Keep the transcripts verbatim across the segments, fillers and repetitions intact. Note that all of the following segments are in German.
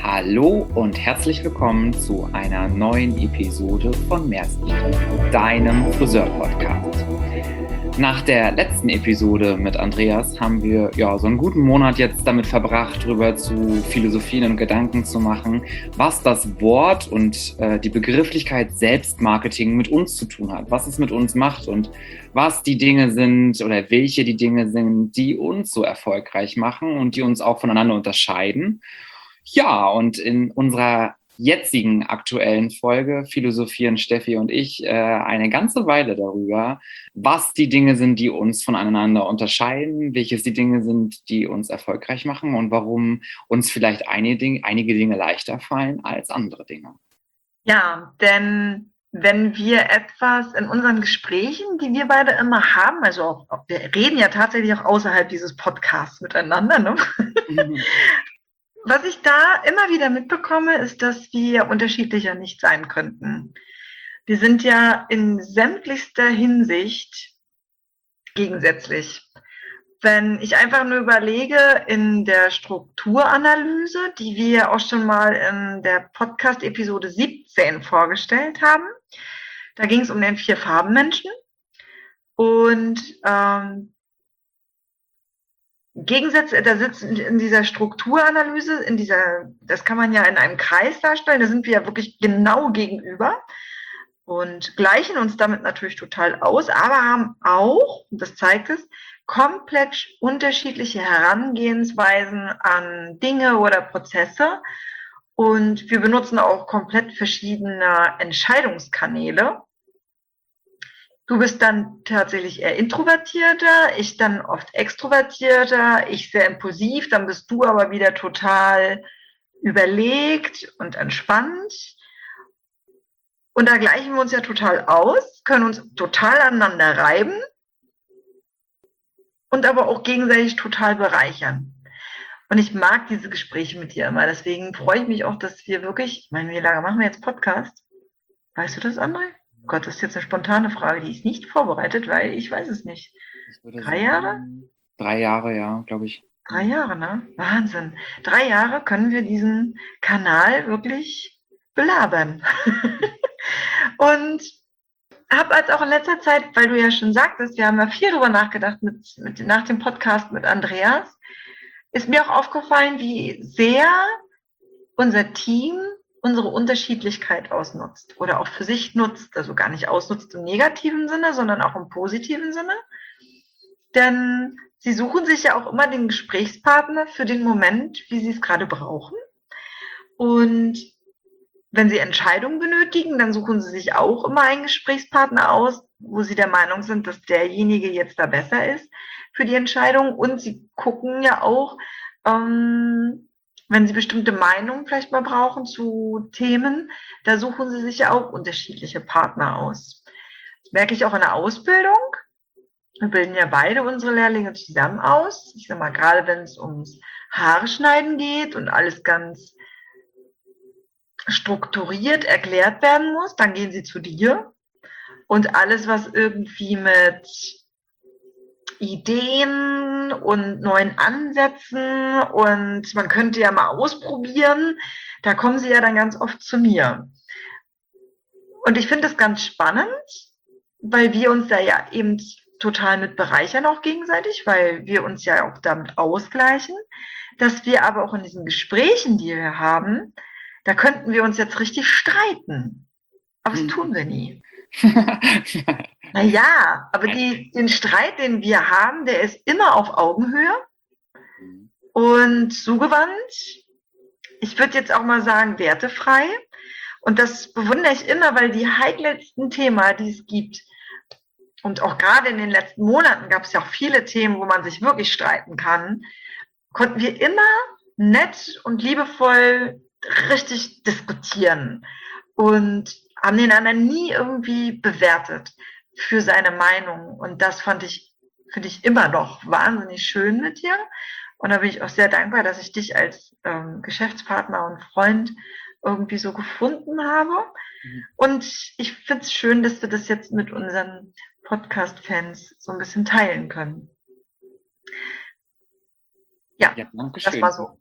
Hallo und herzlich willkommen zu einer neuen Episode von Meerspeed, deinem Friseur-Podcast. Nach der letzten Episode mit Andreas haben wir ja so einen guten Monat jetzt damit verbracht, darüber zu philosophieren und Gedanken zu machen, was das Wort und äh, die Begrifflichkeit Selbstmarketing mit uns zu tun hat, was es mit uns macht und was die Dinge sind oder welche die Dinge sind, die uns so erfolgreich machen und die uns auch voneinander unterscheiden. Ja, und in unserer jetzigen aktuellen Folge philosophieren Steffi und ich äh, eine ganze Weile darüber, was die Dinge sind, die uns voneinander unterscheiden, welches die Dinge sind, die uns erfolgreich machen und warum uns vielleicht einige Dinge, einige Dinge leichter fallen als andere Dinge. Ja, denn wenn wir etwas in unseren Gesprächen, die wir beide immer haben, also auch, auch wir reden ja tatsächlich auch außerhalb dieses Podcasts miteinander, ne? Mhm. Was ich da immer wieder mitbekomme, ist, dass wir unterschiedlicher nicht sein könnten. Wir sind ja in sämtlichster Hinsicht gegensätzlich. Wenn ich einfach nur überlege, in der Strukturanalyse, die wir auch schon mal in der Podcast-Episode siebzehn vorgestellt haben, da ging es um den Vier-Farben-Menschen. Und ähm, Gegensätze, da sitzen in dieser Strukturanalyse, in dieser, das kann man ja in einem Kreis darstellen, da sind wir ja wirklich genau gegenüber und gleichen uns damit natürlich total aus, aber haben auch, und das zeigt es, komplett unterschiedliche Herangehensweisen an Dinge oder Prozesse und wir benutzen auch komplett verschiedene Entscheidungskanäle. Du bist dann tatsächlich eher introvertierter, ich dann oft extrovertierter, ich sehr impulsiv, dann bist du aber wieder total überlegt und entspannt. Und da gleichen wir uns ja total aus, können uns total aneinander reiben und aber auch gegenseitig total bereichern. Und ich mag diese Gespräche mit dir immer, deswegen freue ich mich auch, dass wir wirklich, ich meine, wie lange machen wir jetzt Podcast? Weißt du das, André? Gott, das ist jetzt eine spontane Frage, die ist nicht vorbereitet, weil ich weiß es nicht. Drei sagen, Jahre? Drei Jahre, ja, glaube ich. Drei Jahre, ne? Wahnsinn. Drei Jahre können wir diesen Kanal wirklich belabern. Und habe als auch in letzter Zeit, weil du ja schon sagtest, wir haben ja viel darüber nachgedacht mit, mit, nach dem Podcast mit Andreas, ist mir auch aufgefallen, wie sehr unser Team unsere Unterschiedlichkeit ausnutzt oder auch für sich nutzt, also gar nicht ausnutzt im negativen Sinne, sondern auch im positiven Sinne. Denn sie suchen sich ja auch immer den Gesprächspartner für den Moment, wie sie es gerade brauchen. Und wenn sie Entscheidungen benötigen, dann suchen sie sich auch immer einen Gesprächspartner aus, wo sie der Meinung sind, dass derjenige jetzt da besser ist für die Entscheidung. Und sie gucken ja auch, ähm, wenn sie bestimmte Meinungen vielleicht mal brauchen zu Themen, da suchen sie sich ja auch unterschiedliche Partner aus. Das merke ich auch in der Ausbildung. Wir bilden ja beide unsere Lehrlinge zusammen aus. Ich sage mal, gerade wenn es ums Haare schneiden geht und alles ganz strukturiert erklärt werden muss, dann gehen sie zu dir. Und alles, was irgendwie mit Ideen und neuen Ansätzen und man könnte ja mal ausprobieren, da kommen sie ja dann ganz oft zu mir. Und ich finde das ganz spannend, weil wir uns da ja eben total mit bereichern auch gegenseitig, weil wir uns ja auch damit ausgleichen, dass wir aber auch in diesen Gesprächen, die wir haben, da könnten wir uns jetzt richtig streiten. Aber das tun wir nie. Naja, aber die, den Streit, den wir haben, der ist immer auf Augenhöhe und zugewandt. Ich würde jetzt auch mal sagen, wertefrei. Und das bewundere ich immer, weil die heikelsten Themen, die es gibt, und auch gerade in den letzten Monaten gab es ja auch viele Themen, wo man sich wirklich streiten kann, konnten wir immer nett und liebevoll richtig diskutieren und haben den anderen nie irgendwie bewertet für seine Meinung. Und das fand ich, finde ich immer noch wahnsinnig schön mit dir. Und da bin ich auch sehr dankbar, dass ich dich als ähm, Geschäftspartner und Freund irgendwie so gefunden habe. Mhm. Und ich finde es schön, dass wir das jetzt mit unseren Podcast-Fans so ein bisschen teilen können. Ja, Ja, das war so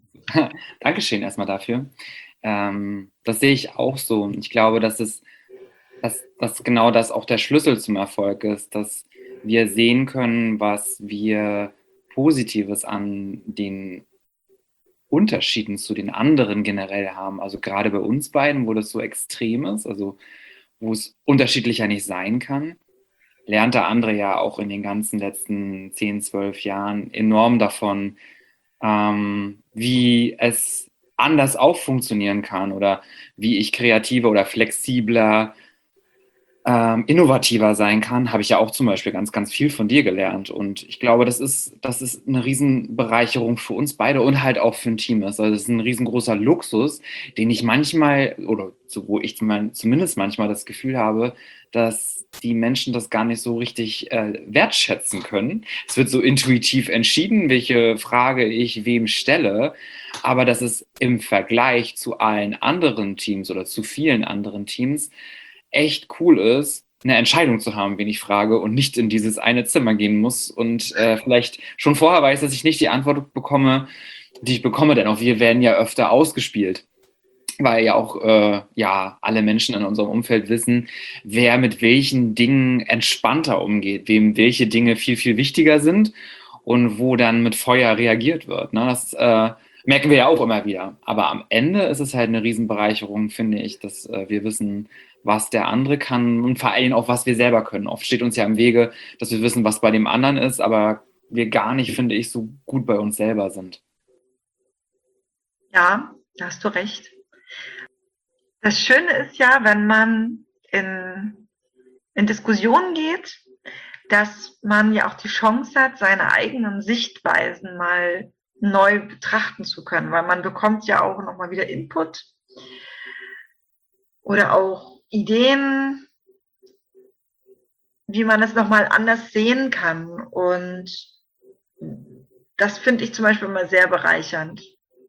Dankeschön erstmal dafür. Ähm, das sehe ich auch so. Ich glaube, dass es, dass, dass genau das auch der Schlüssel zum Erfolg ist, dass wir sehen können, was wir Positives an den Unterschieden zu den anderen generell haben. Also gerade bei uns beiden, wo das so extrem ist, also wo es unterschiedlicher nicht sein kann, lernt der andere ja auch in den ganzen letzten zehn, zwölf Jahren enorm davon, ähm, wie es anders auch funktionieren kann oder wie ich kreativer oder flexibler, ähm, innovativer sein kann, habe ich ja auch zum Beispiel ganz, ganz viel von dir gelernt. Und ich glaube, das ist, das ist eine Riesenbereicherung für uns beide und halt auch für ein Team ist. Also das ist ein riesengroßer Luxus, den ich manchmal, oder so, wo ich zumindest manchmal das Gefühl habe, dass die Menschen das gar nicht so richtig äh, wertschätzen können. Es wird so intuitiv entschieden, welche Frage ich wem stelle, aber dass es im Vergleich zu allen anderen Teams oder zu vielen anderen Teams echt cool ist, eine Entscheidung zu haben, wen ich frage und nicht in dieses eine Zimmer gehen muss und äh, vielleicht schon vorher weiß, dass ich nicht die Antwort bekomme, die ich bekomme, denn auch wir werden ja öfter ausgespielt, weil ja auch äh, ja alle Menschen in unserem Umfeld wissen, wer mit welchen Dingen entspannter umgeht, wem welche Dinge viel, viel wichtiger sind und wo dann mit Feuer reagiert wird. Ne? Das äh, merken wir ja auch immer wieder. Aber am Ende ist es halt eine Riesenbereicherung, finde ich, dass äh, wir wissen, was der andere kann und vor allem auch, was wir selber können. Oft steht uns ja im Wege, dass wir wissen, was bei dem anderen ist, aber wir gar nicht, finde ich, so gut bei uns selber sind. Ja, da hast du recht. Das Schöne ist ja, wenn man in, in Diskussionen geht, dass man ja auch die Chance hat, seine eigenen Sichtweisen mal neu betrachten zu können, weil man bekommt ja auch nochmal wieder Input oder auch Ideen, wie man es nochmal anders sehen kann. Und das finde ich zum Beispiel immer sehr bereichernd.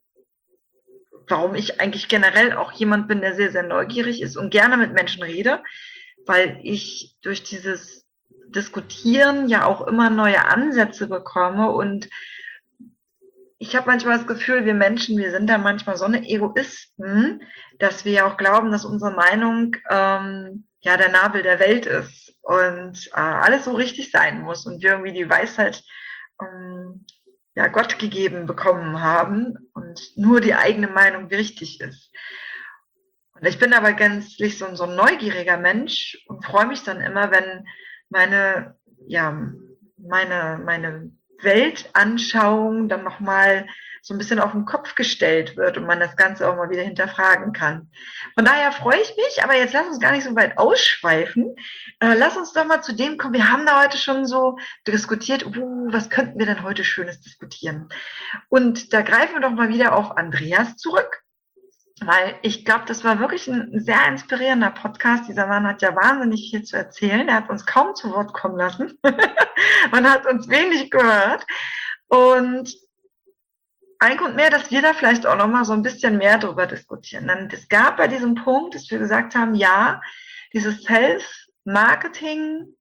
Warum ich eigentlich generell auch jemand bin, der sehr, sehr neugierig ist und gerne mit Menschen rede, weil ich durch dieses Diskutieren ja auch immer neue Ansätze bekomme und ich habe manchmal das Gefühl, wir Menschen, wir sind da manchmal so eine Egoisten, dass wir ja auch glauben, dass unsere Meinung ähm, ja der Nabel der Welt ist und äh, alles so richtig sein muss und wir irgendwie die Weisheit ähm, ja Gott gegeben bekommen haben und nur die eigene Meinung richtig ist. Und ich bin aber gänzlich so, so ein neugieriger Mensch und freue mich dann immer, wenn meine ja meine meine Weltanschauung dann nochmal so ein bisschen auf den Kopf gestellt wird und man das Ganze auch mal wieder hinterfragen kann. Von daher freue ich mich, aber jetzt lass uns gar nicht so weit ausschweifen. Äh, lass uns doch mal zu dem kommen. Wir haben da heute schon so diskutiert, uh, was könnten wir denn heute Schönes diskutieren? Und da greifen wir doch mal wieder auf Andreas zurück. Weil ich glaube, das war wirklich ein sehr inspirierender Podcast. Dieser Mann hat ja wahnsinnig viel zu erzählen. Er hat uns kaum zu Wort kommen lassen. Man hat uns wenig gehört. Und ein Grund mehr, dass wir da vielleicht auch noch mal so ein bisschen mehr drüber diskutieren. Denn es gab bei diesem Punkt, dass wir gesagt haben, ja, dieses Self-Marketing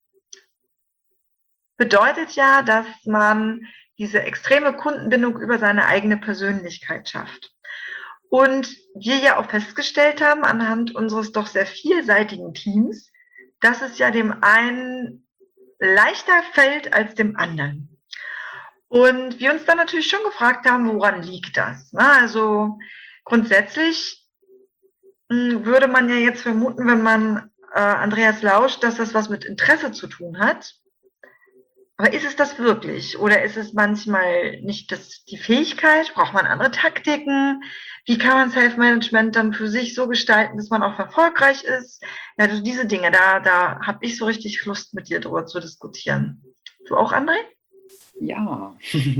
bedeutet ja, dass man diese extreme Kundenbindung über seine eigene Persönlichkeit schafft. Und wir ja auch festgestellt haben, anhand unseres doch sehr vielseitigen Teams, dass es ja dem einen leichter fällt als dem anderen. Und wir uns dann natürlich schon gefragt haben, woran liegt das? Also grundsätzlich würde man ja jetzt vermuten, wenn man äh, Andreas lauscht, dass das was mit Interesse zu tun hat. Aber ist es das wirklich? Oder ist es manchmal nicht das, die Fähigkeit? Braucht man andere Taktiken? Wie kann man Self-Management dann für sich so gestalten, dass man auch erfolgreich ist? Ja, also diese Dinge, da, da habe ich so richtig Lust, mit dir drüber zu diskutieren. Du auch, André? Ja.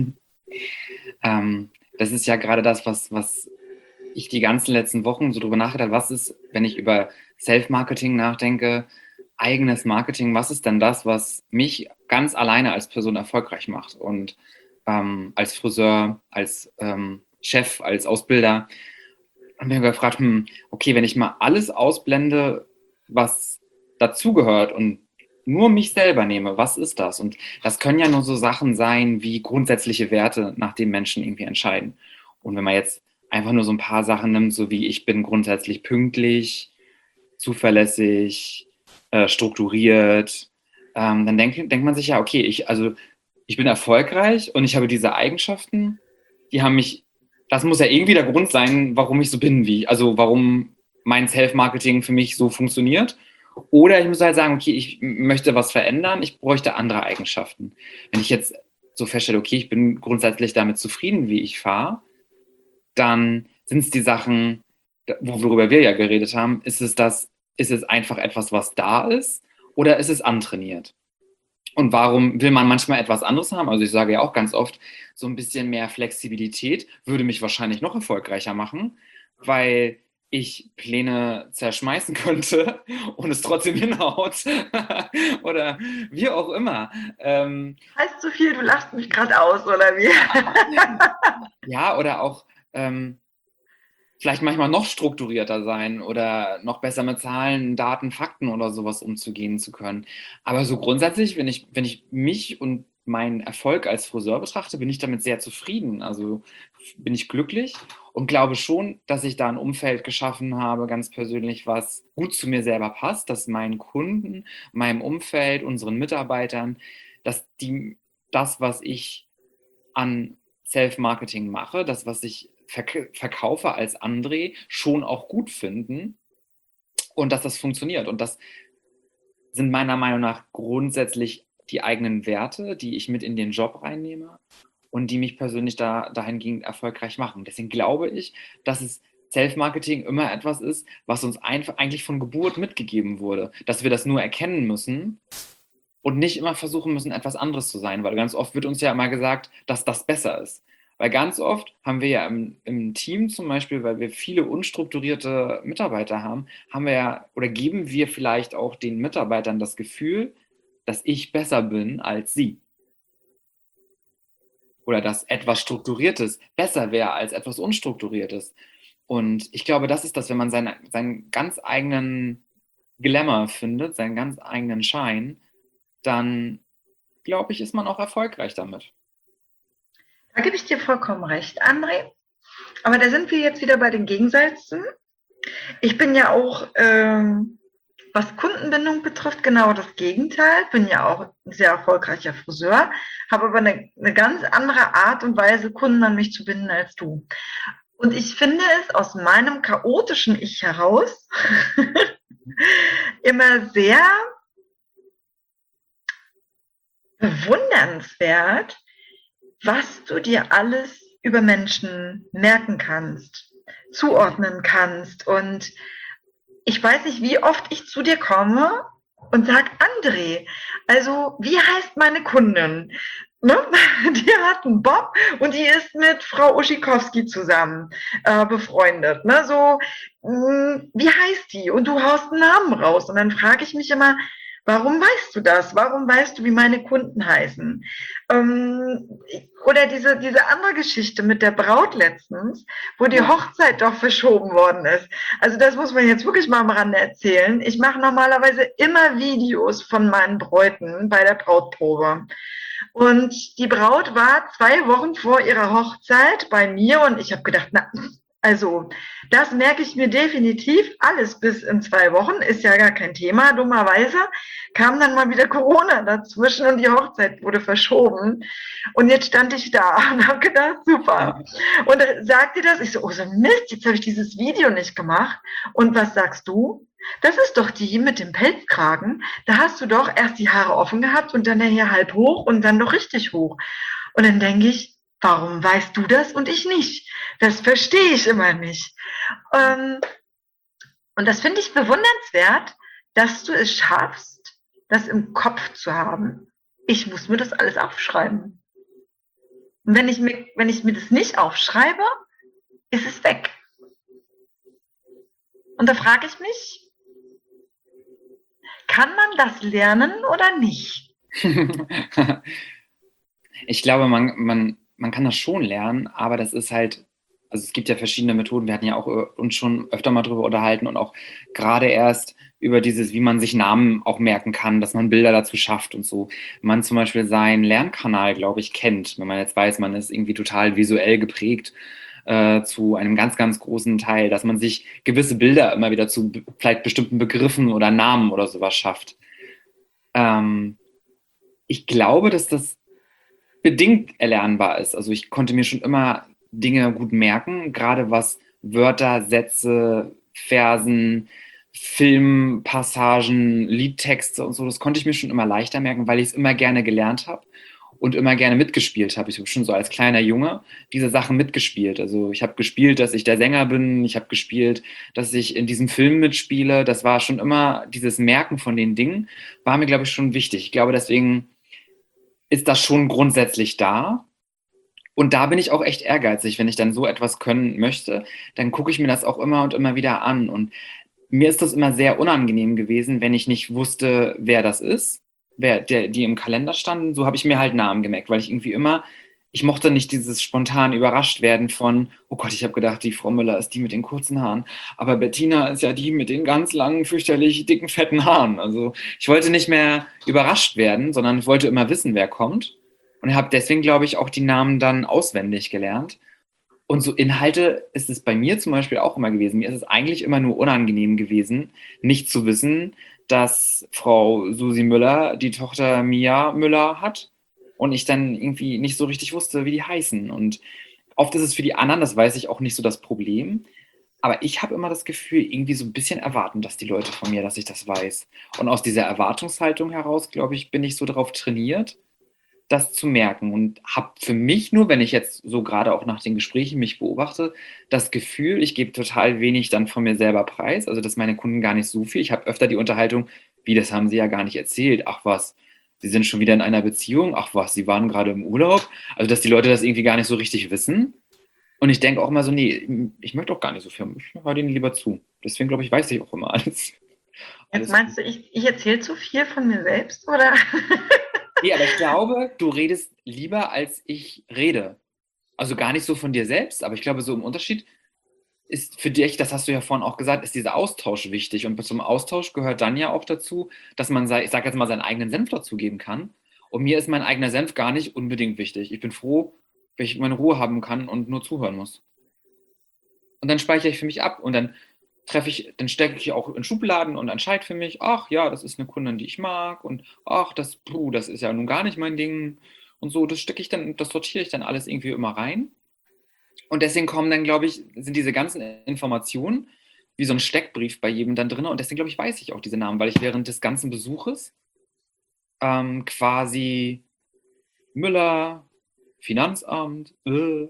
ähm, das ist ja gerade das, was, was ich die ganzen letzten Wochen so drüber nachgedacht habe. Was ist, wenn ich über Self-Marketing nachdenke, eigenes Marketing, was ist denn das, was mich ganz alleine als Person erfolgreich macht? Und ähm, als Friseur, als ähm, Chef, als Ausbilder. Und wir haben gefragt, hm, okay, wenn ich mal alles ausblende, was dazugehört und nur mich selber nehme, was ist das? Und das können ja nur so Sachen sein wie grundsätzliche Werte, nach denen Menschen irgendwie entscheiden. Und wenn man jetzt einfach nur so ein paar Sachen nimmt, so wie ich bin grundsätzlich pünktlich, zuverlässig, äh, strukturiert, ähm, dann denkt, denkt man sich ja, okay, ich, also ich bin erfolgreich und ich habe diese Eigenschaften, die haben mich, das muss ja irgendwie der Grund sein, warum ich so bin, wie, also warum mein Self-Marketing für mich so funktioniert. Oder ich muss halt sagen, okay, ich möchte was verändern, ich bräuchte andere Eigenschaften. Wenn ich jetzt so feststelle, okay, ich bin grundsätzlich damit zufrieden, wie ich fahre, dann sind es die Sachen, worüber wir ja geredet haben, ist es das, ist es einfach etwas, was da ist, oder ist es antrainiert? Und warum will man manchmal etwas anderes haben? Also ich sage ja auch ganz oft, so ein bisschen mehr Flexibilität würde mich wahrscheinlich noch erfolgreicher machen, weil ich Pläne zerschmeißen könnte und es trotzdem hinhaut. Oder wie auch immer. Ähm, Heißt so viel, du lachst mich gerade aus, oder wie? ja, oder auch ähm, vielleicht manchmal noch strukturierter sein oder noch besser mit Zahlen, Daten, Fakten oder sowas umzugehen zu können. Aber so grundsätzlich, wenn ich, wenn ich mich und meinen Erfolg als Friseur betrachte, bin ich damit sehr zufrieden. Also bin ich glücklich und glaube schon, dass ich da ein Umfeld geschaffen habe, ganz persönlich, was gut zu mir selber passt, dass meinen Kunden, meinem Umfeld, unseren Mitarbeitern, dass die das, was ich an Self-Marketing mache, das, was ich verk- verkaufe als André, schon auch gut finden und dass das funktioniert. Und das sind meiner Meinung nach grundsätzlich die eigenen Werte, die ich mit in den Job reinnehme und die mich persönlich da, dahingehend erfolgreich machen. Deswegen glaube ich, dass es Self-Marketing immer etwas ist, was uns einfach eigentlich von Geburt mitgegeben wurde, dass wir das nur erkennen müssen und nicht immer versuchen müssen, etwas anderes zu sein, weil ganz oft wird uns ja immer gesagt, dass das besser ist. Weil ganz oft haben wir ja im, im Team zum Beispiel, weil wir viele unstrukturierte Mitarbeiter haben, haben wir ja oder geben wir vielleicht auch den Mitarbeitern das Gefühl, dass ich besser bin als sie. Oder dass etwas Strukturiertes besser wäre als etwas Unstrukturiertes. Und ich glaube, das ist das, wenn man seinen, seinen ganz eigenen Glamour findet, seinen ganz eigenen Schein, dann glaube ich, ist man auch erfolgreich damit. Da gebe ich dir vollkommen recht, André. Aber da sind wir jetzt wieder bei den Gegensätzen. Ich bin ja auch, ähm, was Kundenbindung betrifft, genau das Gegenteil. Bin ja auch ein sehr erfolgreicher Friseur, habe aber eine, eine ganz andere Art und Weise, Kunden an mich zu binden als du. Und ich finde es aus meinem chaotischen Ich heraus immer sehr bewundernswert, was du dir alles über Menschen merken kannst, zuordnen kannst. Und ich weiß nicht, wie oft ich zu dir komme und sage, André, also wie heißt meine Kundin? Ne? Die hat einen Bob und die ist mit Frau Uschikowski zusammen äh, befreundet. Ne? So, mh, wie heißt die? Und du haust einen Namen raus. Und dann frage ich mich immer, warum weißt du das? Warum weißt du, wie meine Kunden heißen? Ähm, oder diese, diese andere Geschichte mit der Braut letztens, wo die Hochzeit doch verschoben worden ist. Also das muss man jetzt wirklich mal am Rande erzählen. Ich mache normalerweise immer Videos von meinen Bräuten bei der Brautprobe. Und die Braut war zwei Wochen vor ihrer Hochzeit bei mir und ich habe gedacht, na, also das merke ich mir definitiv. Alles bis in zwei Wochen ist ja gar kein Thema. Dummerweise kam dann mal wieder Corona dazwischen und die Hochzeit wurde verschoben. Und jetzt stand ich da und habe gedacht, super. Und da sagte das, ich so, oh so Mist, jetzt habe ich dieses Video nicht gemacht. Und was sagst du? Das ist doch die mit dem Pelzkragen. Da hast du doch erst die Haare offen gehabt und dann nachher halb hoch und dann doch richtig hoch. Und dann denke ich, warum weißt du das und ich nicht? Das verstehe ich immer nicht. Ähm, und das finde ich bewundernswert, dass du es schaffst, das im Kopf zu haben. Ich muss mir das alles aufschreiben. Und wenn ich mir, wenn ich mir das nicht aufschreibe, ist es weg. Und da frage ich mich, kann man das lernen oder nicht? Ich glaube, man, man, man kann das schon lernen, aber das ist halt, also es gibt ja verschiedene Methoden. Wir hatten ja auch uns schon öfter mal drüber unterhalten und auch gerade erst über dieses, wie man sich Namen auch merken kann, dass man Bilder dazu schafft und so. Wenn man zum Beispiel seinen Lernkanal, glaube ich, kennt, wenn man jetzt weiß, man ist irgendwie total visuell geprägt, äh, zu einem ganz, ganz großen Teil, dass man sich gewisse Bilder immer wieder zu vielleicht bestimmten Begriffen oder Namen oder sowas schafft. Ähm, ich glaube, dass das bedingt erlernbar ist. Also ich konnte mir schon immer Dinge gut merken, gerade was Wörter, Sätze, Versen, Filmpassagen, Liedtexte und so, das konnte ich mir schon immer leichter merken, weil ich es immer gerne gelernt habe und immer gerne mitgespielt habe. Ich habe schon so als kleiner Junge diese Sachen mitgespielt. Also ich habe gespielt, dass ich der Sänger bin, ich habe gespielt, dass ich in diesem Film mitspiele. Das war schon immer, dieses Merken von den Dingen war mir, glaube ich, schon wichtig. Ich glaube, deswegen ist das schon grundsätzlich da. Und da bin ich auch echt ehrgeizig. Wenn ich dann so etwas können möchte, dann gucke ich mir das auch immer und immer wieder an. Und mir ist das immer sehr unangenehm gewesen, wenn ich nicht wusste, wer das ist, wer der, die im Kalender standen. So habe ich mir halt Namen gemerkt, weil ich irgendwie immer, ich mochte nicht dieses spontan überrascht werden von, oh Gott, ich habe gedacht, die Frau Müller ist die mit den kurzen Haaren, aber Bettina ist ja die mit den ganz langen, fürchterlich dicken, fetten Haaren. Also ich wollte nicht mehr überrascht werden, sondern ich wollte immer wissen, wer kommt. Und habe deswegen, glaube ich, auch die Namen dann auswendig gelernt. Und so Inhalte ist es bei mir zum Beispiel auch immer gewesen. Mir ist es eigentlich immer nur unangenehm gewesen, nicht zu wissen, dass Frau Susi Müller die Tochter Mia Müller hat und ich dann irgendwie nicht so richtig wusste, wie die heißen. Und oft ist es für die anderen, das weiß ich, auch nicht so das Problem. Aber ich habe immer das Gefühl, irgendwie so ein bisschen erwarten, dass die Leute von mir, dass ich das weiß. Und aus dieser Erwartungshaltung heraus, glaube ich, bin ich so darauf trainiert, das zu merken und habe für mich nur, wenn ich jetzt so gerade auch nach den Gesprächen mich beobachte, das Gefühl, ich gebe total wenig dann von mir selber preis, also dass meine Kunden gar nicht so viel. Ich habe öfter die Unterhaltung, wie, das haben sie ja gar nicht erzählt. Ach was, sie sind schon wieder in einer Beziehung. Ach was, sie waren gerade im Urlaub. Also dass die Leute das irgendwie gar nicht so richtig wissen. Und ich denke auch immer so, nee, ich möchte auch gar nicht so viel. Ich höre denen lieber zu. Deswegen glaube ich, weiß ich auch immer alles. Jetzt meinst du, ich, ich erzähle zu viel von mir selbst, oder? Nee, aber ich glaube, du redest lieber, als ich rede. Also gar nicht so von dir selbst, aber ich glaube, so im Unterschied ist für dich, das hast du ja vorhin auch gesagt, ist dieser Austausch wichtig. Und zum Austausch gehört dann ja auch dazu, dass man, sei- ich sage jetzt mal, seinen eigenen Senf dazugeben kann. Und mir ist mein eigener Senf gar nicht unbedingt wichtig. Ich bin froh, wenn ich meine Ruhe haben kann und nur zuhören muss. Und dann speichere ich für mich ab und dann treffe ich, dann stecke ich auch in Schubladen und entscheide für mich, ach ja, das ist eine Kundin, die ich mag und ach, das, puh, das ist ja nun gar nicht mein Ding und so, das stecke ich dann, das sortiere ich dann alles irgendwie immer rein. Und deswegen kommen dann, glaube ich, sind diese ganzen Informationen wie so ein Steckbrief bei jedem dann drin und deswegen, glaube ich, weiß ich auch diese Namen, weil ich während des ganzen Besuches ähm, quasi Müller, Finanzamt, äh.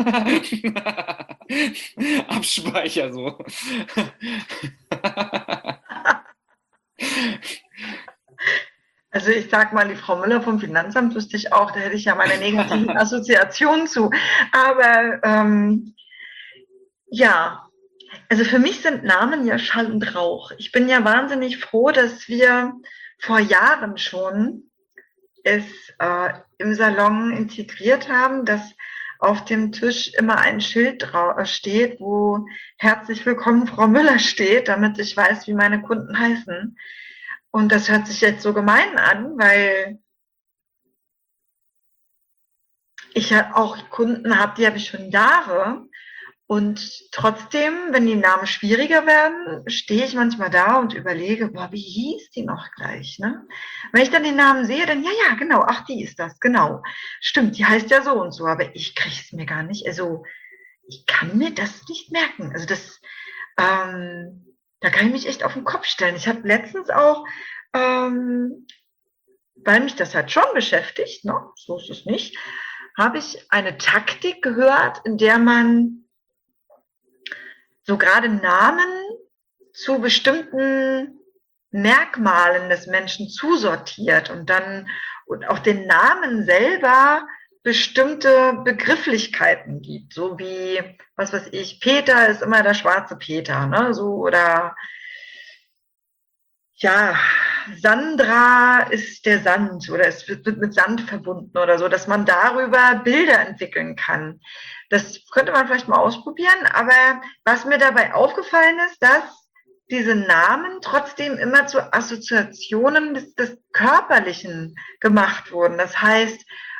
Abspeicher so. Also ich sag mal, die Frau Müller vom Finanzamt wüsste ich auch, da hätte ich ja meine negativen Assoziationen zu. Aber ähm, ja, also für mich sind Namen ja Schall und Rauch. Ich bin ja wahnsinnig froh, dass wir vor Jahren schon es äh, im Salon integriert haben, dass auf dem Tisch immer ein Schild steht, wo herzlich willkommen Frau Müller steht, damit ich weiß, wie meine Kunden heißen. Und das hört sich jetzt so gemein an, weil ich ja auch Kunden habe, die habe ich schon Jahre. Und trotzdem, wenn die Namen schwieriger werden, stehe ich manchmal da und überlege, boah, wie hieß die noch gleich, ne? Wenn ich dann den Namen sehe, dann, ja, ja, genau, ach, die ist das, genau. Stimmt, die heißt ja so und so, aber ich kriege es mir gar nicht, also ich kann mir das nicht merken. Also das, ähm, da kann ich mich echt auf den Kopf stellen. Ich habe letztens auch, ähm, weil mich das halt schon beschäftigt, ne? So ist es nicht, habe ich eine Taktik gehört, in der man so gerade Namen zu bestimmten Merkmalen des Menschen zusortiert und dann und auch den Namen selber bestimmte Begrifflichkeiten gibt, so wie, was weiß ich, Peter ist immer der schwarze Peter, ne, so, oder ja, Sandra ist der Sand oder es wird mit Sand verbunden oder so, dass man darüber Bilder entwickeln kann. Das könnte man vielleicht mal ausprobieren, aber was mir dabei aufgefallen ist, dass diese Namen trotzdem immer zu Assoziationen des, des Körperlichen gemacht wurden. Das heißt,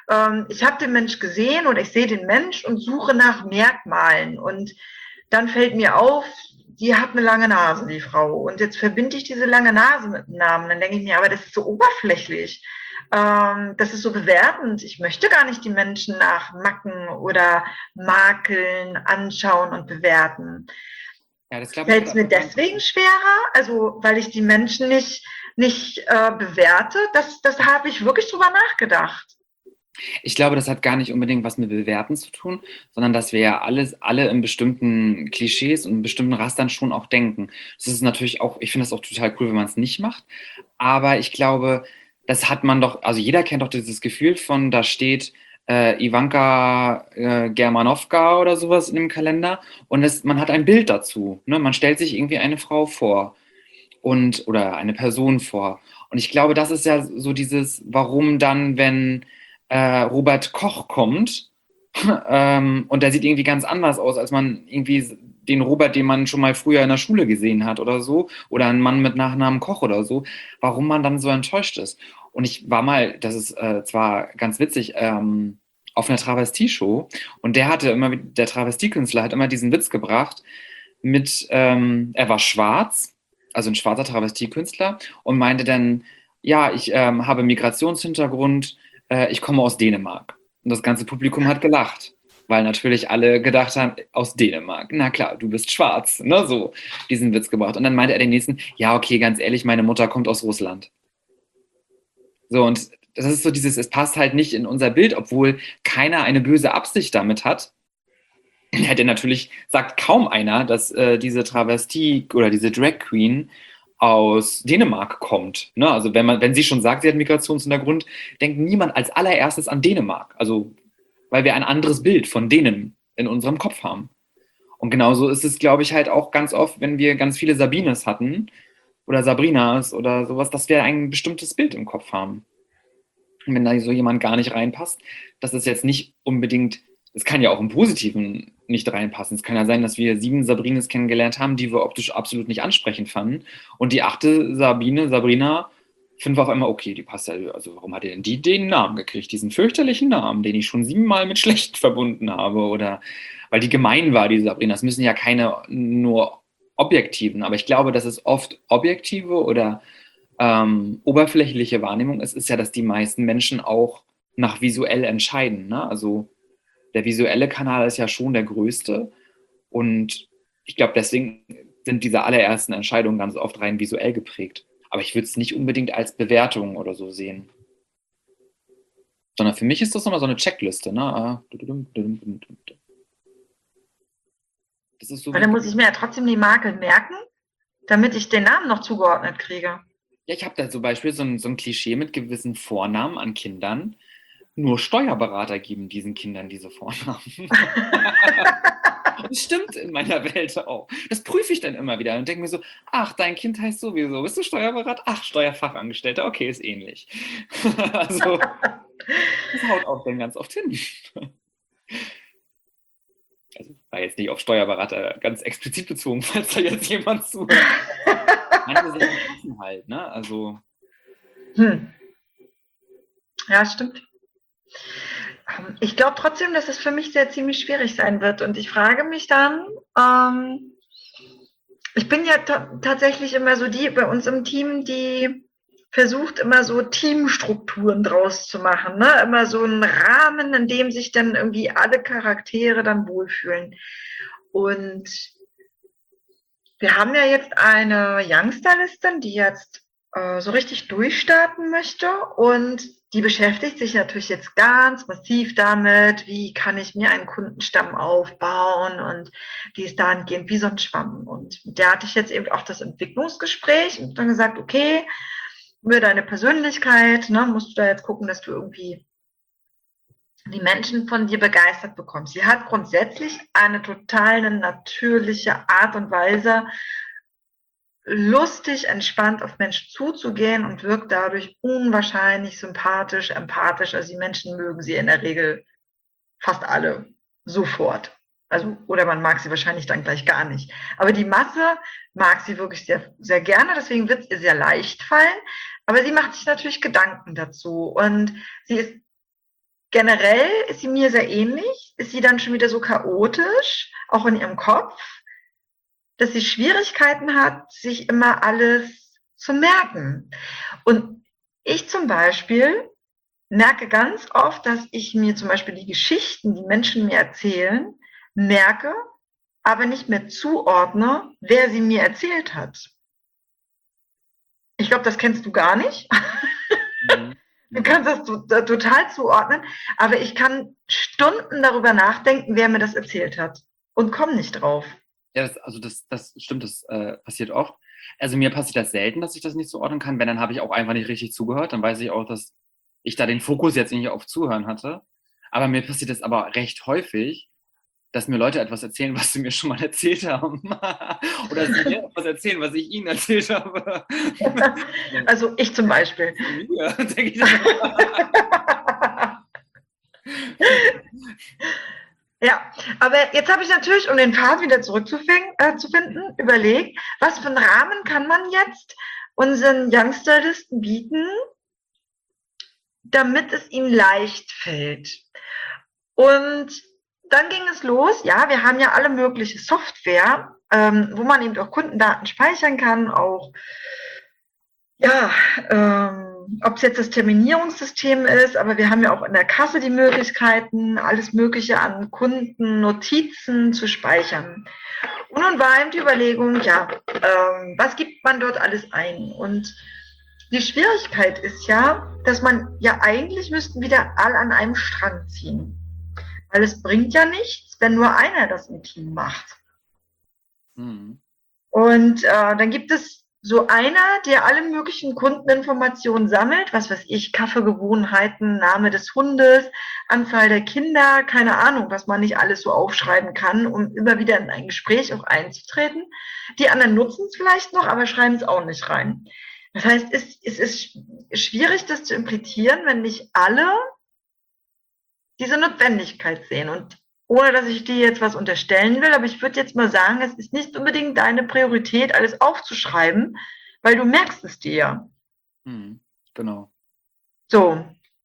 ähm, ich habe den Mensch gesehen oder ich sehe den Mensch und suche nach Merkmalen. Und dann fällt mir auf, die hat eine lange Nase, die Frau. Und jetzt verbinde ich diese lange Nase mit einem Namen. Dann denke ich mir, aber das ist so oberflächlich. Ähm, das ist so bewertend. Ich möchte gar nicht die Menschen nach Macken oder Makeln anschauen und bewerten. Ja, das glaube ich. Fällt es mir deswegen schwerer? Also, weil ich die Menschen nicht, nicht äh, bewerte? Das, das habe ich wirklich drüber nachgedacht. Ich glaube, das hat gar nicht unbedingt was mit Bewerten zu tun, sondern dass wir ja alles, alle in bestimmten Klischees und in bestimmten Rastern schon auch denken. Das ist natürlich auch, ich finde das auch total cool, wenn man es nicht macht. Aber ich glaube, das hat man doch, also jeder kennt doch dieses Gefühl von, da steht äh, Ivanka äh, Germanowka oder sowas in dem Kalender und es, man hat ein Bild dazu. Ne? Man stellt sich irgendwie eine Frau vor und oder eine Person vor. Und ich glaube, das ist ja so dieses, warum dann, wenn äh, Robert Koch kommt ähm, und der sieht irgendwie ganz anders aus, als man irgendwie den Robert, den man schon mal früher in der Schule gesehen hat oder so, oder ein Mann mit Nachnamen Koch oder so, warum man dann so enttäuscht ist. Und ich war mal, das ist äh, zwar ganz witzig, ähm, auf einer Travestie-Show und der hatte immer, der Travestiekünstler hat immer diesen Witz gebracht mit, ähm, er war schwarz, also ein schwarzer Travestiekünstler und meinte dann, ja, ich ähm, habe Migrationshintergrund, äh, ich komme aus Dänemark. Und das ganze Publikum hat gelacht, weil natürlich alle gedacht haben, aus Dänemark. Na klar, du bist schwarz, ne, so diesen Witz gebracht. Und dann meinte er den nächsten, ja, okay, ganz ehrlich, meine Mutter kommt aus Russland. So, und das ist so dieses, es passt halt nicht in unser Bild, obwohl keiner eine böse Absicht damit hat. Hätte natürlich, sagt kaum einer, dass äh, diese Travestie oder diese Drag Queen aus Dänemark kommt. Ne? Also wenn man, wenn sie schon sagt, sie hat Migrationshintergrund, denkt niemand als allererstes an Dänemark. Also weil wir ein anderes Bild von denen in unserem Kopf haben. Und genauso ist es, glaube ich, halt auch ganz oft, wenn wir ganz viele Sabines hatten oder Sabrinas oder sowas, dass wir ein bestimmtes Bild im Kopf haben. Und wenn da so jemand gar nicht reinpasst, dass es jetzt nicht unbedingt, es kann ja auch im Positiven nicht reinpassen. Es kann ja sein, dass wir sieben Sabrines kennengelernt haben, die wir optisch absolut nicht ansprechend fanden. Und die achte Sabine, Sabrina, finden wir auf einmal, okay, die passt ja, also warum hat denn die den Namen gekriegt, diesen fürchterlichen Namen, den ich schon siebenmal mit schlecht verbunden habe oder weil die gemein war, die Sabrina. Das müssen ja keine nur objektiven, aber ich glaube, dass es oft objektive oder ähm, oberflächliche Wahrnehmung ist, ist ja, dass die meisten Menschen auch nach visuell entscheiden. Ne? Also der visuelle Kanal ist ja schon der größte und ich glaube, deswegen sind diese allerersten Entscheidungen ganz oft rein visuell geprägt. Aber ich würde es nicht unbedingt als Bewertung oder so sehen. Sondern für mich ist das nochmal so eine Checkliste. Ne? Das ist so. Aber dann muss ich mir ja trotzdem die Marke merken, damit ich den Namen noch zugeordnet kriege. Ja, ich habe da zum Beispiel so ein, so ein Klischee mit gewissen Vornamen an Kindern. Nur Steuerberater geben diesen Kindern diese Vornamen. Das stimmt in meiner Welt auch. Das prüfe ich dann immer wieder und denke mir so, ach, dein Kind heißt sowieso. Bist du Steuerberater? Ach, Steuerfachangestellter. Okay, ist ähnlich. Also, das haut auch dann ganz oft hin. Also, war jetzt nicht auf Steuerberater ganz explizit bezogen, falls da jetzt jemand zuhört. Manche Sachen passen halt, ne? Also. Hm. Ja, stimmt. Ich glaube trotzdem, dass es für mich sehr ziemlich schwierig sein wird. Und ich frage mich dann, ähm, ich bin ja tatsächlich immer so die bei uns im Team, die versucht immer so Teamstrukturen draus zu machen. Ne? Immer so einen Rahmen, in dem sich dann irgendwie alle Charaktere dann wohlfühlen. Und wir haben ja jetzt eine Youngsterlistin, die jetzt äh, so richtig durchstarten möchte und die beschäftigt sich natürlich jetzt ganz massiv damit, wie kann ich mir einen Kundenstamm aufbauen und die ist dahingehend wie so ein Schwamm. Und mit der hatte ich jetzt eben auch das Entwicklungsgespräch und dann gesagt, okay, über deine Persönlichkeit, ne, musst du da jetzt gucken, dass du irgendwie die Menschen von dir begeistert bekommst. Sie hat grundsätzlich eine total natürliche Art und Weise, lustig, entspannt auf Menschen zuzugehen und wirkt dadurch unwahrscheinlich sympathisch, empathisch. Also die Menschen mögen sie in der Regel fast alle sofort. Also, oder man mag sie wahrscheinlich dann gleich gar nicht. Aber die Masse mag sie wirklich sehr, sehr gerne, deswegen wird es ihr sehr leicht fallen. Aber sie macht sich natürlich Gedanken dazu und sie ist generell ist sie mir sehr ähnlich, ist sie dann schon wieder so chaotisch, auch in ihrem Kopf, dass sie Schwierigkeiten hat, sich immer alles zu merken. Und ich zum Beispiel merke ganz oft, dass ich mir zum Beispiel die Geschichten, die Menschen mir erzählen, merke, aber nicht mehr zuordne, wer sie mir erzählt hat. Ich glaube, das kennst du gar nicht. Mhm. Du kannst das total zuordnen, aber ich kann Stunden darüber nachdenken, wer mir das erzählt hat und komme nicht drauf. Ja, das, also das, das stimmt, das äh, passiert oft. Also mir passiert das selten, dass ich das nicht zuordnen kann. Wenn, dann habe ich auch einfach nicht richtig zugehört. Dann weiß ich auch, dass ich da den Fokus jetzt nicht auf Zuhören hatte. Aber mir passiert das aber recht häufig, dass mir Leute etwas erzählen, was sie mir schon mal erzählt haben. Oder sie mir etwas erzählen, was ich ihnen erzählt habe. Also ich zum Beispiel. Ja, denke ich dann. Ja, aber jetzt habe ich natürlich, um den Pfad wieder zurückzufinden, äh, zu finden, überlegt, was für einen Rahmen kann man jetzt unseren Youngstylisten bieten, damit es ihnen leicht fällt. Und dann ging es los, ja, wir haben ja alle mögliche Software, ähm, wo man eben auch Kundendaten speichern kann, auch, ja, ähm, ob es jetzt das Terminierungssystem ist, aber wir haben ja auch in der Kasse die Möglichkeiten, alles Mögliche an Kundennotizen zu speichern. Und nun war eben die Überlegung, ja, ähm, was gibt man dort alles ein? Und die Schwierigkeit ist ja, dass man ja eigentlich müssten wieder alle an einem Strang ziehen. Weil es bringt ja nichts, wenn nur einer das im Team macht. Mhm. Und äh, dann gibt es so einer, der alle möglichen Kundeninformationen sammelt, was weiß ich, Kaffeegewohnheiten, Name des Hundes, Anzahl der Kinder, keine Ahnung, was man nicht alles so aufschreiben kann, um immer wieder in ein Gespräch auch einzutreten. Die anderen nutzen es vielleicht noch, aber schreiben es auch nicht rein. Das heißt, es, es ist schwierig, das zu implizieren, wenn nicht alle diese Notwendigkeit sehen. Und ohne, dass ich dir jetzt was unterstellen will, aber ich würde jetzt mal sagen, es ist nicht unbedingt deine Priorität, alles aufzuschreiben, weil du merkst es dir ja. Mhm. Genau. So.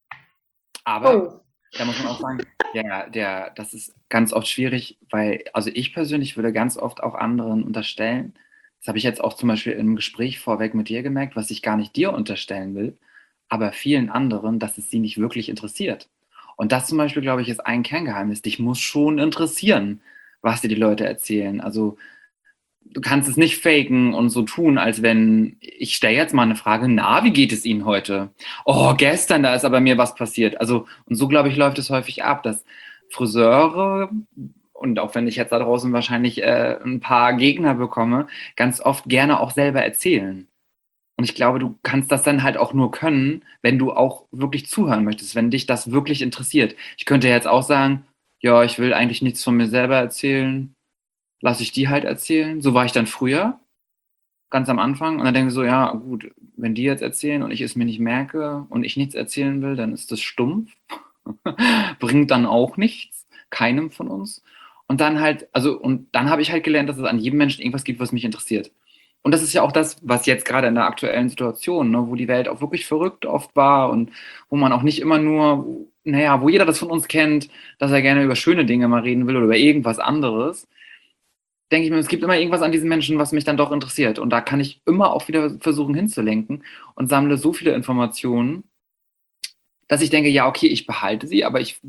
Aber Oh. da muss man auch sagen, der, der, das ist ganz oft schwierig, weil, also ich persönlich würde ganz oft auch anderen unterstellen, das habe ich jetzt auch zum Beispiel im Gespräch vorweg mit dir gemerkt, was ich gar nicht dir unterstellen will, aber vielen anderen, dass es sie nicht wirklich interessiert. Und das zum Beispiel, glaube ich, ist ein Kerngeheimnis. Dich muss schon interessieren, was dir die Leute erzählen. Also du kannst es nicht faken und so tun, als wenn, ich stelle jetzt mal eine Frage, na, wie geht es Ihnen heute? Oh, gestern, da ist aber mir was passiert. Also, und so, glaube ich, läuft es häufig ab, dass Friseure, und auch wenn ich jetzt da draußen wahrscheinlich äh, ein paar Gegner bekomme, ganz oft gerne auch selber erzählen. Und ich glaube, du kannst das dann halt auch nur können, wenn du auch wirklich zuhören möchtest, wenn dich das wirklich interessiert. Ich könnte jetzt auch sagen, ja, ich will eigentlich nichts von mir selber erzählen, lasse ich die halt erzählen. So war ich dann früher, ganz am Anfang. Und dann denke ich so, ja, gut, wenn die jetzt erzählen und ich es mir nicht merke und ich nichts erzählen will, dann ist das stumpf. Bringt dann auch nichts, keinem von uns. Und dann halt, also, und dann habe ich halt gelernt, dass es an jedem Menschen irgendwas gibt, was mich interessiert. Und das ist ja auch das, was jetzt gerade in der aktuellen Situation, ne, wo die Welt auch wirklich verrückt oft war und wo man auch nicht immer nur, naja, wo jeder das von uns kennt, dass er gerne über schöne Dinge mal reden will oder über irgendwas anderes, denke ich mir, es gibt immer irgendwas an diesen Menschen, was mich dann doch interessiert. Und da kann ich immer auch wieder versuchen hinzulenken und sammle so viele Informationen, dass ich denke, ja, okay, ich behalte sie, aber ich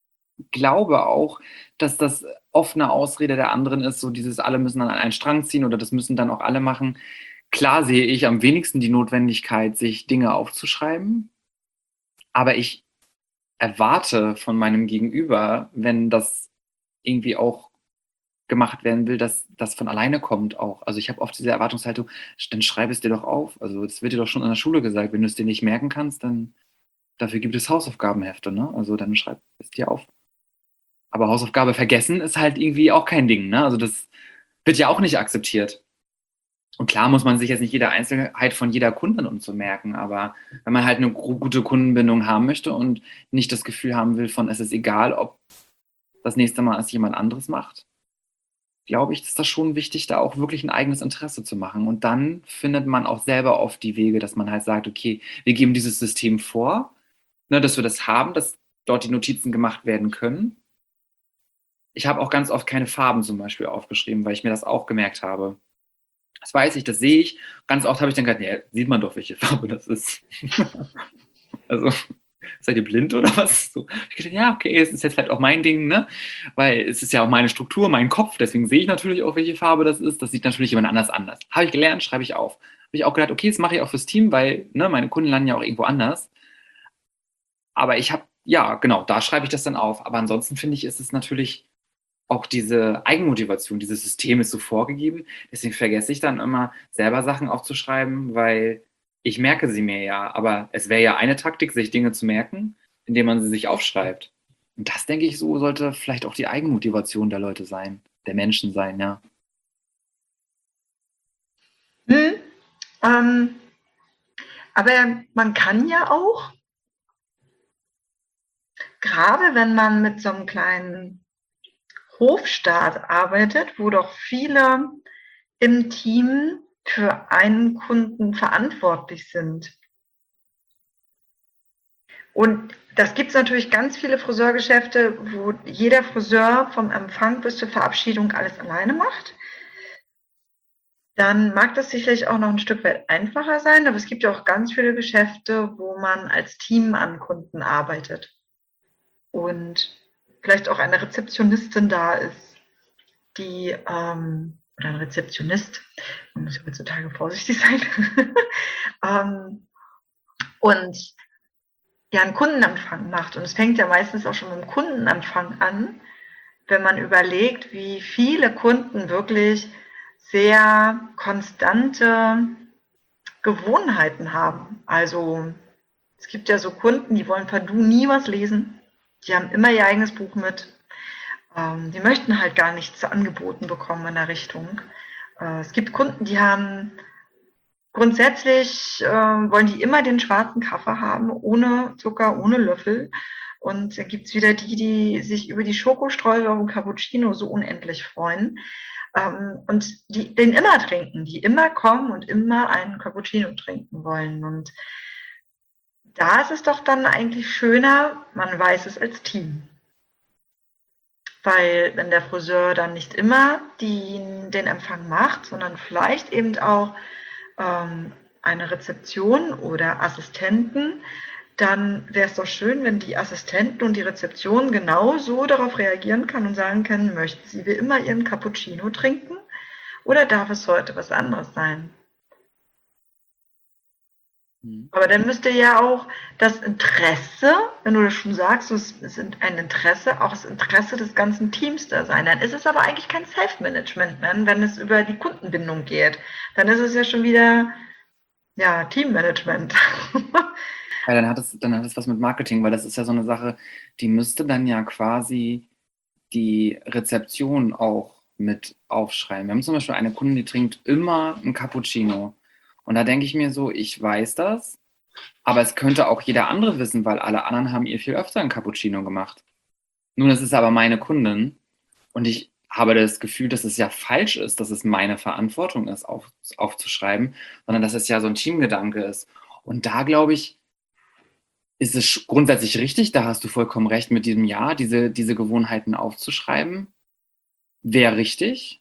glaube auch, dass das oft eine Ausrede der anderen ist, so dieses, alle müssen an einen Strang ziehen oder das müssen dann auch alle machen. Klar sehe ich am wenigsten die Notwendigkeit, sich Dinge aufzuschreiben, aber ich erwarte von meinem Gegenüber, wenn das irgendwie auch gemacht werden will, dass das von alleine kommt auch. Also ich habe oft diese Erwartungshaltung, dann schreib es dir doch auf. Also das wird dir doch schon in der Schule gesagt, wenn du es dir nicht merken kannst, dann dafür gibt es Hausaufgabenhefte, ne? Also dann schreib es dir auf. Aber Hausaufgabe vergessen ist halt irgendwie auch kein Ding, ne? Also das wird ja auch nicht akzeptiert. Und klar muss man sich jetzt nicht jede Einzelheit von jeder Kundin und so merken, aber wenn man halt eine gute Kundenbindung haben möchte und nicht das Gefühl haben will von, es ist egal, ob das nächste Mal es jemand anderes macht, glaube ich, ist das schon wichtig, da auch wirklich ein eigenes Interesse zu machen. Und dann findet man auch selber oft die Wege, dass man halt sagt, okay, wir geben dieses System vor, ne, dass wir das haben, das dort die Notizen gemacht werden können. Ich habe auch ganz oft keine Farben zum Beispiel aufgeschrieben, weil ich mir das auch gemerkt habe. Das weiß ich, das sehe ich. Ganz oft habe ich dann gedacht, nee, sieht man doch, welche Farbe das ist. Also, seid ihr blind oder was? So. Ich dachte, ja, okay, es ist jetzt vielleicht auch mein Ding, ne? Weil es ist ja auch meine Struktur, mein Kopf, deswegen sehe ich natürlich auch, welche Farbe das ist. Das sieht natürlich jemand anders anders. Habe ich gelernt, schreibe ich auf. Habe ich auch gedacht, okay, das mache ich auch fürs Team, weil ne, meine Kunden landen ja auch irgendwo anders. Aber ich habe, ja, genau, da schreibe ich das dann auf. Aber ansonsten finde ich, ist es natürlich auch diese Eigenmotivation, dieses System ist so vorgegeben. Deswegen vergesse ich dann immer, selber Sachen aufzuschreiben, weil ich merke sie mir ja. Aber es wäre ja eine Taktik, sich Dinge zu merken, indem man sie sich aufschreibt. Und das, denke ich, so sollte vielleicht auch die Eigenmotivation der Leute sein, der Menschen sein, ja. Hm, ähm, aber man kann ja auch, gerade wenn man mit so einem kleinen Hofstaat arbeitet, wo doch viele im Team für einen Kunden verantwortlich sind. Und das gibt es natürlich ganz viele Friseurgeschäfte, wo jeder Friseur vom Empfang bis zur Verabschiedung alles alleine macht. Dann mag das sicherlich auch noch ein Stück weit einfacher sein, aber es gibt ja auch ganz viele Geschäfte, wo man als Team an Kunden arbeitet. Und vielleicht auch eine Rezeptionistin da ist, die, ähm, oder ein Rezeptionist, man muss ja heutzutage vorsichtig sein, ähm, und ja einen Kundenempfang macht. Und es fängt ja meistens auch schon mit dem Kundenempfang an, wenn man überlegt, wie viele Kunden wirklich sehr konstante Gewohnheiten haben. Also es gibt ja so Kunden, die wollen partout nie was lesen. Die haben immer ihr eigenes Buch mit. Ähm, die möchten halt gar nichts angeboten bekommen in der Richtung. Äh, es gibt Kunden, die haben grundsätzlich, äh, wollen die immer den schwarzen Kaffee haben, ohne Zucker, ohne Löffel. Und dann gibt es wieder die, die sich über die Schokostreusel auf dem Cappuccino so unendlich freuen. Ähm, und die den immer trinken, die immer kommen und immer einen Cappuccino trinken wollen. Und da ist es doch dann eigentlich schöner, man weiß es als Team. Weil wenn der Friseur dann nicht immer die, den Empfang macht, sondern vielleicht eben auch ähm, eine Rezeption oder Assistenten, dann wäre es doch schön, wenn die Assistenten und die Rezeption genauso darauf reagieren kann und sagen können, möchten Sie wie immer Ihren Cappuccino trinken oder darf es heute was anderes sein? Aber dann müsste ja auch das Interesse, wenn du das schon sagst, es ist ein Interesse, auch das Interesse des ganzen Teams da sein. Dann ist es aber eigentlich kein Self-Management mehr, wenn es über die Kundenbindung geht. Dann ist es ja schon wieder ja, Teammanagement. Ja, dann hat es, dann hat es was mit Marketing, weil das ist ja so eine Sache, die müsste dann ja quasi die Rezeption auch mit aufschreiben. Wir haben zum Beispiel eine Kundin, die trinkt immer ein Cappuccino. Und da denke ich mir so, ich weiß das, aber es könnte auch jeder andere wissen, weil alle anderen haben ihr viel öfter ein Cappuccino gemacht. Nun, es ist aber meine Kundin und ich habe das Gefühl, dass es ja falsch ist, dass es meine Verantwortung ist, auf, aufzuschreiben, sondern dass es ja so ein Teamgedanke ist. Und da glaube ich, ist es grundsätzlich richtig, da hast du vollkommen recht mit diesem Ja, diese, diese Gewohnheiten aufzuschreiben. Wäre richtig.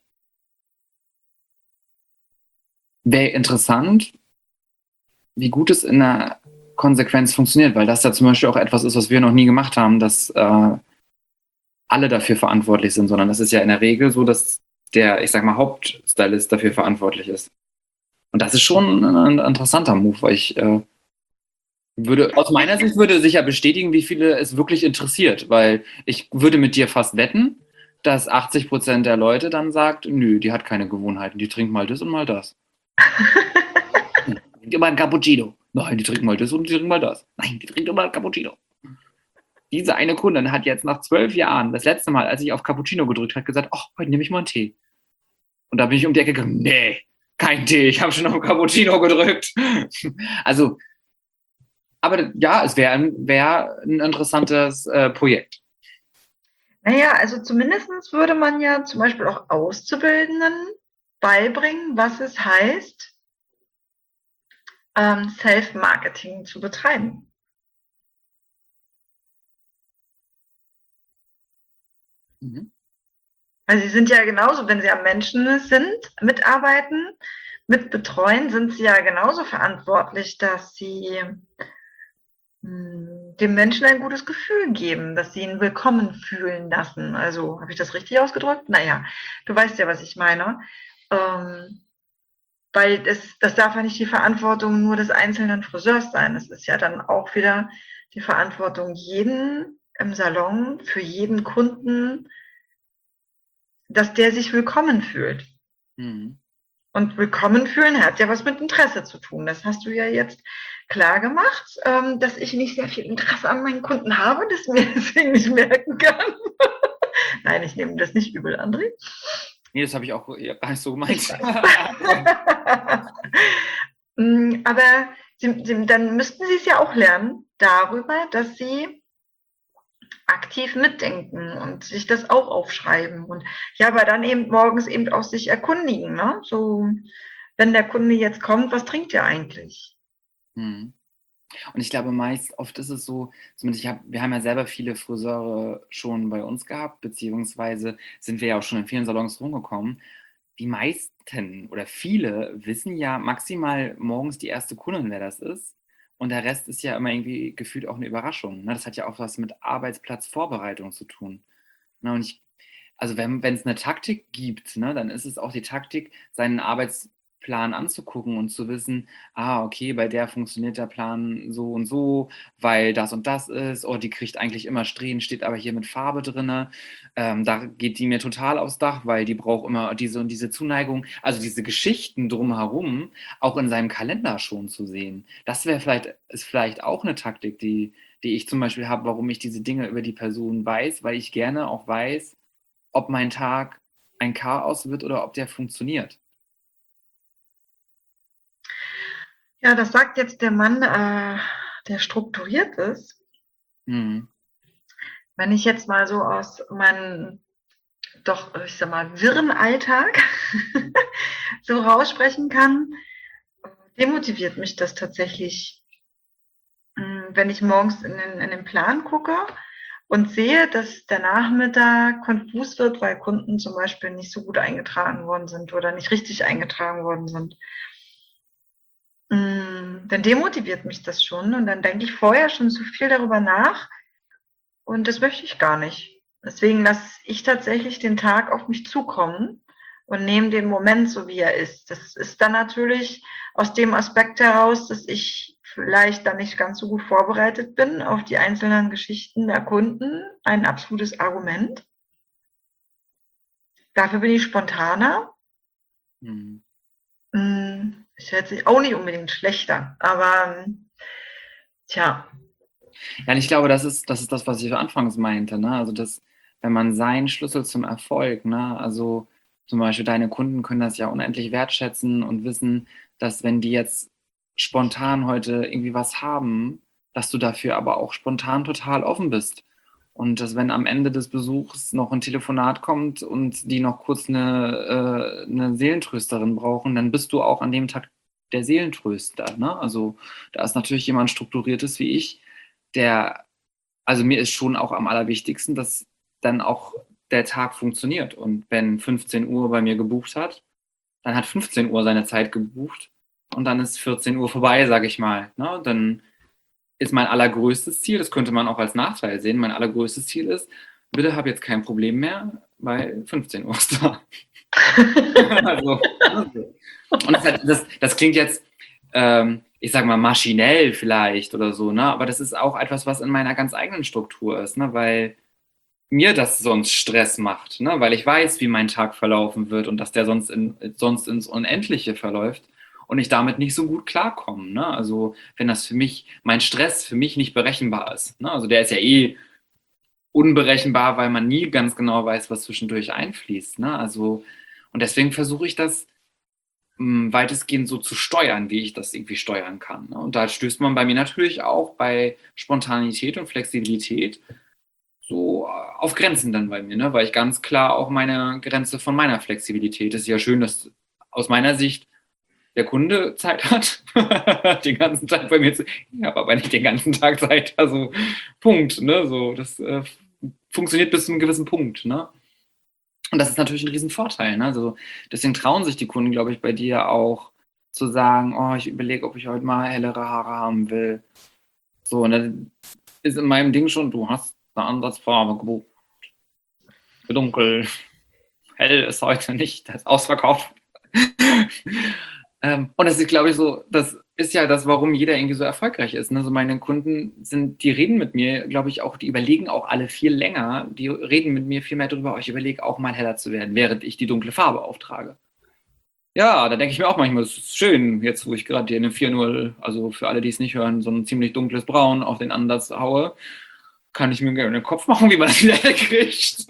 Wäre interessant, wie gut es in der Konsequenz funktioniert, weil das ja zum Beispiel auch etwas ist, was wir noch nie gemacht haben, dass äh, alle dafür verantwortlich sind, sondern das ist ja in der Regel so, dass der, ich sag mal, Hauptstylist dafür verantwortlich ist. Und das ist schon ein interessanter Move, weil ich äh, würde, aus meiner Sicht würde sicher bestätigen, wie viele es wirklich interessiert, weil ich würde mit dir fast wetten, dass achtzig Prozent der Leute dann sagt, nö, die hat keine Gewohnheiten, die trinkt mal das und mal das. Die trinkt immer ein Cappuccino. Nein, die trinkt mal das und die trinkt mal das. Nein, die trinkt immer ein Cappuccino. Diese eine Kundin hat jetzt nach zwölf Jahren, das letzte Mal, als ich auf Cappuccino gedrückt habe, gesagt, ach, heute nehme ich mal einen Tee. Und da bin ich um die Ecke gegangen, nee, kein Tee, ich habe schon auf Cappuccino gedrückt. Also, aber ja, es wäre ein, wär ein interessantes äh, Projekt. Naja, also zumindest würde man ja zum Beispiel auch Auszubildenden beibringen, was es heißt, ähm, Self-Marketing zu betreiben. Mhm. Also sie sind ja genauso, wenn sie am Menschen sind, mitarbeiten, mitbetreuen, sind sie ja genauso verantwortlich, dass sie mh, dem Menschen ein gutes Gefühl geben, dass sie ihn willkommen fühlen lassen. Also, habe ich das richtig ausgedrückt? Naja, du weißt ja, was ich meine. Ähm, weil das, das darf ja nicht die Verantwortung nur des einzelnen Friseurs sein. Es ist ja dann auch wieder die Verantwortung jeden im Salon, für jeden Kunden, dass der sich willkommen fühlt. Mhm. Und willkommen fühlen hat ja was mit Interesse zu tun. Das hast du ja jetzt klar gemacht, ähm, dass ich nicht sehr viel Interesse an meinen Kunden habe, das mir deswegen nicht merken kann. Nein, ich nehme das nicht übel, André. Nee, das habe ich auch ja, gar nicht so gemeint. Mm, Aber sie, sie, dann müssten sie es ja auch lernen darüber, dass sie aktiv mitdenken und sich das auch aufschreiben und ja, aber dann eben morgens eben auch sich erkundigen, ne? So, wenn der Kunde jetzt kommt, was trinkt er eigentlich? Mhm. Und ich glaube, meist, oft ist es so, zumindest ich hab, wir haben ja selber viele Friseure schon bei uns gehabt, beziehungsweise sind wir ja auch schon in vielen Salons rumgekommen. Die meisten oder viele wissen ja maximal morgens die erste Kundin, wer das ist. Und der Rest ist ja immer irgendwie gefühlt auch eine Überraschung. Ne? Das hat ja auch was mit Arbeitsplatzvorbereitung zu tun. Ne? Und ich, also wenn es eine Taktik gibt, ne, dann ist es auch die Taktik, seinen Arbeitsplan anzugucken und zu wissen, ah, okay, bei der funktioniert der Plan so und so, weil das und das ist, oh, die kriegt eigentlich immer Strähnen, steht aber hier mit Farbe drin. Ähm, da geht die mir total aufs Dach, weil die braucht immer diese und diese Zuneigung, also diese Geschichten drumherum auch in seinem Kalender schon zu sehen. Das wäre vielleicht, ist vielleicht auch eine Taktik, die, die ich zum Beispiel habe, warum ich diese Dinge über die Person weiß, weil ich gerne auch weiß, ob mein Tag ein Chaos wird oder ob der funktioniert. Ja, das sagt jetzt der Mann, äh, der strukturiert ist. Mhm. Wenn ich jetzt mal so aus meinem doch, ich sag mal, wirren Alltag so raussprechen kann, demotiviert mich das tatsächlich, wenn ich morgens in den, in den Plan gucke und sehe, dass der Nachmittag konfus wird, weil Kunden zum Beispiel nicht so gut eingetragen worden sind oder nicht richtig eingetragen worden sind. Dann demotiviert mich das schon und dann denke ich vorher schon zu viel darüber nach und das möchte ich gar nicht. Deswegen lasse ich tatsächlich den Tag auf mich zukommen und nehme den Moment so, wie er ist. Das ist dann natürlich aus dem Aspekt heraus, dass ich vielleicht dann nicht ganz so gut vorbereitet bin auf die einzelnen Geschichten der Kunden, ein absolutes Argument. Dafür bin ich spontaner. Mhm. Ist jetzt auch nicht unbedingt schlechter, aber tja. Ja, und ich glaube, das ist, das ist das, was ich anfangs meinte, ne? Also das, wenn man seinen Schlüssel zum Erfolg, ne, also zum Beispiel deine Kunden können das ja unendlich wertschätzen und wissen, dass wenn die jetzt spontan heute irgendwie was haben, dass du dafür aber auch spontan total offen bist. Und dass wenn am Ende des Besuchs noch ein Telefonat kommt und die noch kurz eine, äh, eine Seelentrösterin brauchen, dann bist du auch an dem Tag der Seelentröster. Ne? Also da ist natürlich jemand Strukturiertes wie ich, der, also mir ist schon auch am allerwichtigsten, dass dann auch der Tag funktioniert. Und wenn fünfzehn Uhr bei mir gebucht hat, dann hat fünfzehn Uhr seine Zeit gebucht und dann ist vierzehn Uhr vorbei, sage ich mal. Ne? Dann ist mein allergrößtes Ziel, das könnte man auch als Nachteil sehen, mein allergrößtes Ziel ist, bitte hab jetzt kein Problem mehr, weil fünfzehn Uhr ist da. also, also. Und das, hat, das, das klingt jetzt, ähm, ich sag mal, maschinell vielleicht oder so, ne? Aber das ist auch etwas, was in meiner ganz eigenen Struktur ist, ne? Weil mir das sonst Stress macht, ne? Weil ich weiß, wie mein Tag verlaufen wird und dass der sonst, in, sonst ins Unendliche verläuft und ich damit nicht so gut klarkomme. Ne? Also wenn das für mich, mein Stress für mich nicht berechenbar ist. Ne? Also der ist ja eh unberechenbar, weil man nie ganz genau weiß, was zwischendurch einfließt. Ne? Also, und deswegen versuche ich das mh, weitestgehend so zu steuern, wie ich das irgendwie steuern kann. Ne? Und da stößt man bei mir natürlich auch bei Spontanität und Flexibilität so auf Grenzen dann bei mir, ne? Weil ich ganz klar auch meine Grenze von meiner Flexibilität, es ist ja schön, dass aus meiner Sicht der Kunde Zeit hat, den ganzen Tag bei mir zu. Ich habe aber nicht den ganzen Tag Zeit. Also Punkt. Ne? So, das äh, funktioniert bis zu einem gewissen Punkt. Ne? Und das ist natürlich ein Riesenvorteil. Ne? Also deswegen trauen sich die Kunden, glaube ich, bei dir auch zu sagen, oh, ich überlege, ob ich heute mal hellere Haare haben will. So, und dann ist in meinem Ding schon, du hast eine Ansatzfarbe gebucht. Dunkel, hell ist heute nicht, das ist ausverkauft. ähm, und das ist, glaube ich, so, das ist ja das, warum jeder irgendwie so erfolgreich ist. Ne? So meine Kunden sind, die reden mit mir, glaube ich, auch, die überlegen auch alle viel länger, die reden mit mir viel mehr darüber, oh, ich überlege auch mal heller zu werden, während ich die dunkle Farbe auftrage. Ja, da denke ich mir auch manchmal, das ist schön, jetzt wo ich gerade hier eine vier null, also für alle, die es nicht hören, so ein ziemlich dunkles Braun auf den Ansatz haue, kann ich mir gerne den Kopf machen, wie man das wieder kriegt.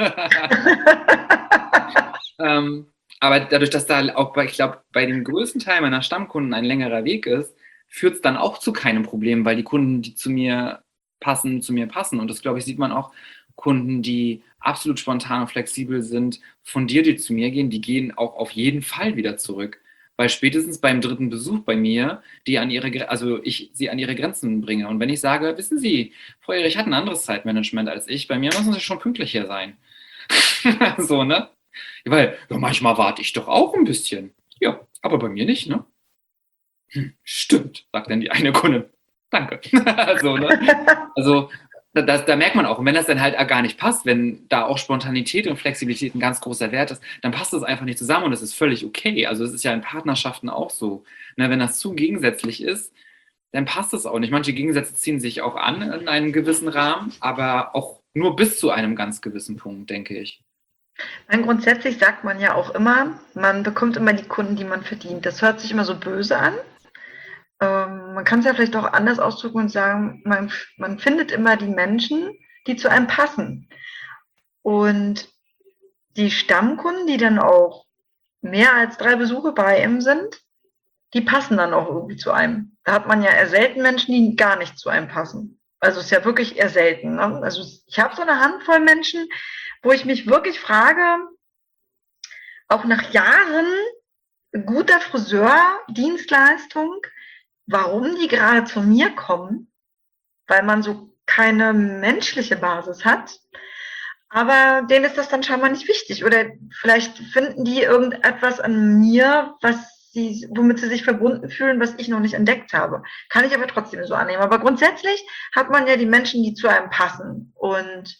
ähm, aber dadurch, dass da auch, bei, ich glaube, bei dem größten Teil meiner Stammkunden ein längerer Weg ist, führt es dann auch zu keinem Problem, weil die Kunden, die zu mir passen, zu mir passen. Und das, glaube ich, sieht man auch, Kunden, die absolut spontan und flexibel sind, von dir, die zu mir gehen, die gehen auch auf jeden Fall wieder zurück. Weil spätestens beim dritten Besuch bei mir, die an ihre, also ich sie an ihre Grenzen bringe. Und wenn ich sage, wissen Sie, Frau Erich hat ein anderes Zeitmanagement als ich, bei mir müssen Sie schon pünktlicher sein. So, ne? Weil ja, manchmal warte ich doch auch ein bisschen. Ja, aber bei mir nicht, ne? Hm, stimmt, sagt dann die eine Kundin. Danke. So, ne? Also da, da merkt man auch, und wenn das dann halt gar nicht passt, wenn da auch Spontanität und Flexibilität ein ganz großer Wert ist, dann passt das einfach nicht zusammen und das ist völlig okay. Also es ist ja in Partnerschaften auch so. Ne, wenn das zu gegensätzlich ist, dann passt das auch nicht. Manche Gegensätze ziehen sich auch an in einem gewissen Rahmen, aber auch nur bis zu einem ganz gewissen Punkt, denke ich. Nein, grundsätzlich sagt man ja auch immer, man bekommt immer die Kunden, die man verdient. Das hört sich immer so böse an. Ähm, man kann es ja vielleicht auch anders ausdrücken und sagen, man, man findet immer die Menschen, die zu einem passen. Und die Stammkunden, die dann auch mehr als drei Besuche bei einem sind, die passen dann auch irgendwie zu einem. Da hat man ja eher selten Menschen, die gar nicht zu einem passen. Also es ist ja wirklich eher selten. Ne? Also ich habe so eine Handvoll Menschen, wo ich mich wirklich frage, auch nach Jahren guter Friseur-Dienstleistung, warum die gerade zu mir kommen, weil man so keine menschliche Basis hat. Aber denen ist das dann scheinbar nicht wichtig. Oder vielleicht finden die irgendetwas an mir, was sie, womit sie sich verbunden fühlen, was ich noch nicht entdeckt habe. Kann ich aber trotzdem so annehmen. Aber grundsätzlich hat man ja die Menschen, die zu einem passen. Und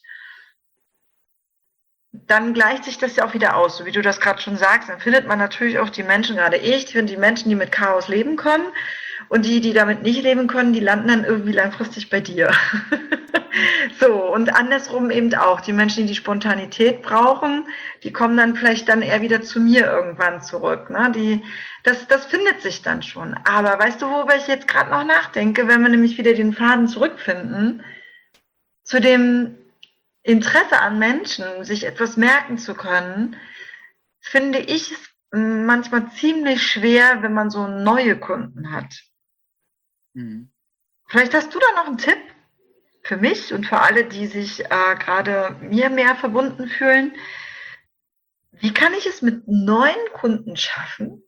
dann gleicht sich das ja auch wieder aus, so wie du das gerade schon sagst. Dann findet man natürlich auch die Menschen, gerade ich, finde die Menschen, die mit Chaos leben können. Und die, die damit nicht leben können, die landen dann irgendwie langfristig bei dir. So, und andersrum eben auch. Die Menschen, die die Spontanität brauchen, die kommen dann vielleicht dann eher wieder zu mir irgendwann zurück. Ne? Die, das, das findet sich dann schon. Aber weißt du, worüber ich jetzt gerade noch nachdenke, wenn wir nämlich wieder den Faden zurückfinden, zu dem Interesse an Menschen, sich etwas merken zu können, finde ich es manchmal ziemlich schwer, wenn man so neue Kunden hat. Mhm. Vielleicht hast du da noch einen Tipp für mich und für alle, die sich äh, gerade mir mehr verbunden fühlen. Wie kann ich es mit neuen Kunden schaffen,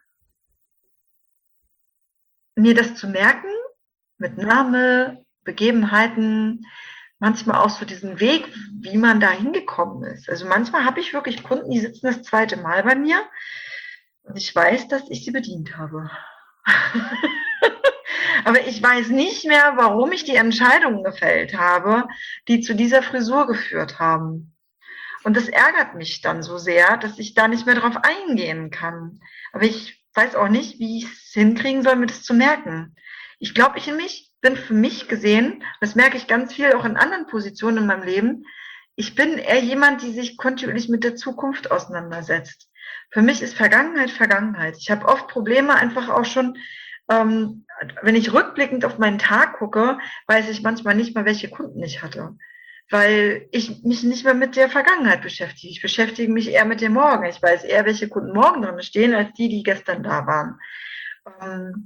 mir das zu merken, mit Name, Begebenheiten, manchmal auch so diesen Weg, wie man da hingekommen ist. Also manchmal habe ich wirklich Kunden, die sitzen das zweite Mal bei mir und ich weiß, dass ich sie bedient habe. Aber ich weiß nicht mehr, warum ich die Entscheidungen gefällt habe, die zu dieser Frisur geführt haben. Und das ärgert mich dann so sehr, dass ich da nicht mehr drauf eingehen kann. Aber ich weiß auch nicht, wie ich es hinkriegen soll, mir das zu merken. Ich glaube, ich in mich bin für mich gesehen, das merke ich ganz viel auch in anderen Positionen in meinem Leben, ich bin eher jemand, die sich kontinuierlich mit der Zukunft auseinandersetzt. Für mich ist Vergangenheit Vergangenheit. Ich habe oft Probleme einfach auch schon, ähm, wenn ich rückblickend auf meinen Tag gucke, weiß ich manchmal nicht mal, welche Kunden ich hatte. Weil ich mich nicht mehr mit der Vergangenheit beschäftige. Ich beschäftige mich eher mit dem Morgen. Ich weiß eher, welche Kunden morgen drin stehen, als die, die gestern da waren. Ähm,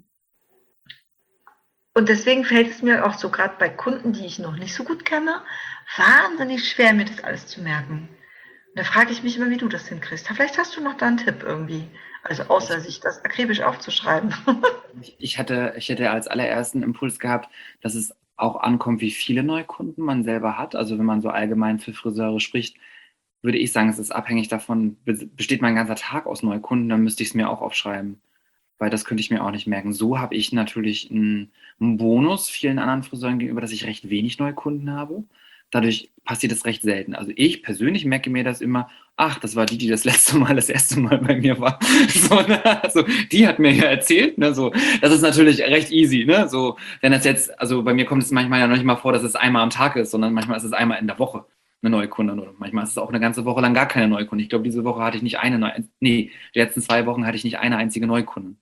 Und deswegen fällt es mir auch so gerade bei Kunden, die ich noch nicht so gut kenne, wahnsinnig schwer, mir das alles zu merken. Und da frage ich mich immer, wie du das hinkriegst. Vielleicht hast du noch da einen Tipp irgendwie. Also außer sich das akribisch aufzuschreiben. Ich hatte, ich hätte als allerersten Impuls gehabt, dass es auch ankommt, wie viele Neukunden man selber hat. Also wenn man so allgemein für Friseure spricht, würde ich sagen, es ist abhängig davon, besteht mein ganzer Tag aus Neukunden, dann müsste ich es mir auch aufschreiben. Weil das könnte ich mir auch nicht merken. So habe ich natürlich einen, einen Bonus vielen anderen Friseuren gegenüber, dass ich recht wenig Neukunden habe. Dadurch passiert es recht selten. Also ich persönlich merke mir das immer, ach, das war die, die das letzte Mal, das erste Mal bei mir war. So, ne? Also die hat mir ja erzählt. Ne? So, das ist natürlich recht easy. Ne? So, wenn das jetzt, also bei mir kommt es manchmal ja noch nicht mal vor, dass es einmal am Tag ist, sondern manchmal ist es einmal in der Woche eine neue Kundin oder manchmal ist es auch eine ganze Woche lang gar keine Neukunde. Ich glaube, diese Woche hatte ich nicht eine neue, nee, die letzten zwei Wochen hatte ich nicht eine einzige Neukundin.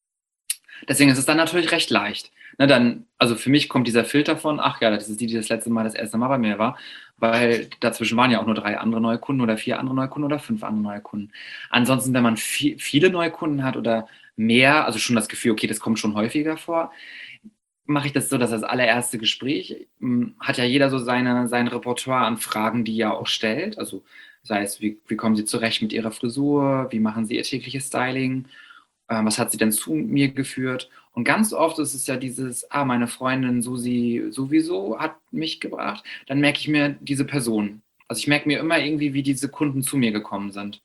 Deswegen ist es dann natürlich recht leicht. Ne, dann, also für mich kommt dieser Filter von, ach ja, das ist die, die das letzte Mal das erste Mal bei mir war, weil dazwischen waren ja auch nur drei andere neue Kunden oder vier andere neue Kunden oder fünf andere neue Kunden. Ansonsten, wenn man viel, viele neue Kunden hat oder mehr, also schon das Gefühl, okay, das kommt schon häufiger vor, mache ich das so, dass das allererste Gespräch mh, hat ja jeder so seine, sein Repertoire an Fragen, die er auch stellt. Also sei es, wie, wie kommen Sie zurecht mit Ihrer Frisur, wie machen Sie Ihr tägliches Styling, ähm, was hat sie denn zu mir geführt? Und ganz oft ist es ja dieses, ah, meine Freundin Susi sowieso hat mich gebracht. Dann merke ich mir diese Person. Also ich merke mir immer irgendwie, wie diese Kunden zu mir gekommen sind.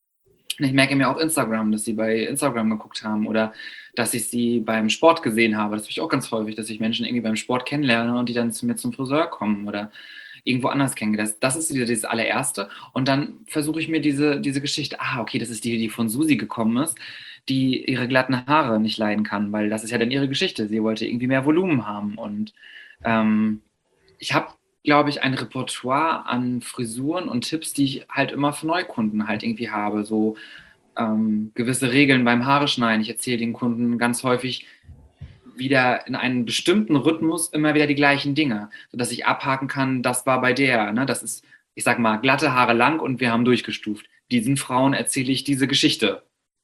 Und ich merke mir auch Instagram, dass sie bei Instagram geguckt haben oder dass ich sie beim Sport gesehen habe. Das habe ich auch ganz häufig, dass ich Menschen irgendwie beim Sport kennenlerne und die dann zu mir zum Friseur kommen oder irgendwo anders kennengelernt. Das, das ist wieder das allererste. Und dann versuche ich mir diese, diese Geschichte, ah, okay, das ist die, die von Susi gekommen ist, die ihre glatten Haare nicht leiden kann, weil das ist ja dann ihre Geschichte. Sie wollte irgendwie mehr Volumen haben. Und ähm, ich habe, glaube ich, ein Repertoire an Frisuren und Tipps, die ich halt immer für Neukunden halt irgendwie habe. So ähm, gewisse Regeln beim Haare schneiden. Ich erzähle den Kunden ganz häufig wieder in einem bestimmten Rhythmus immer wieder die gleichen Dinge, sodass ich abhaken kann, das war bei der. Ne? Das ist, ich sag mal, glatte Haare lang und wir haben durchgestuft. Diesen Frauen erzähle ich diese Geschichte.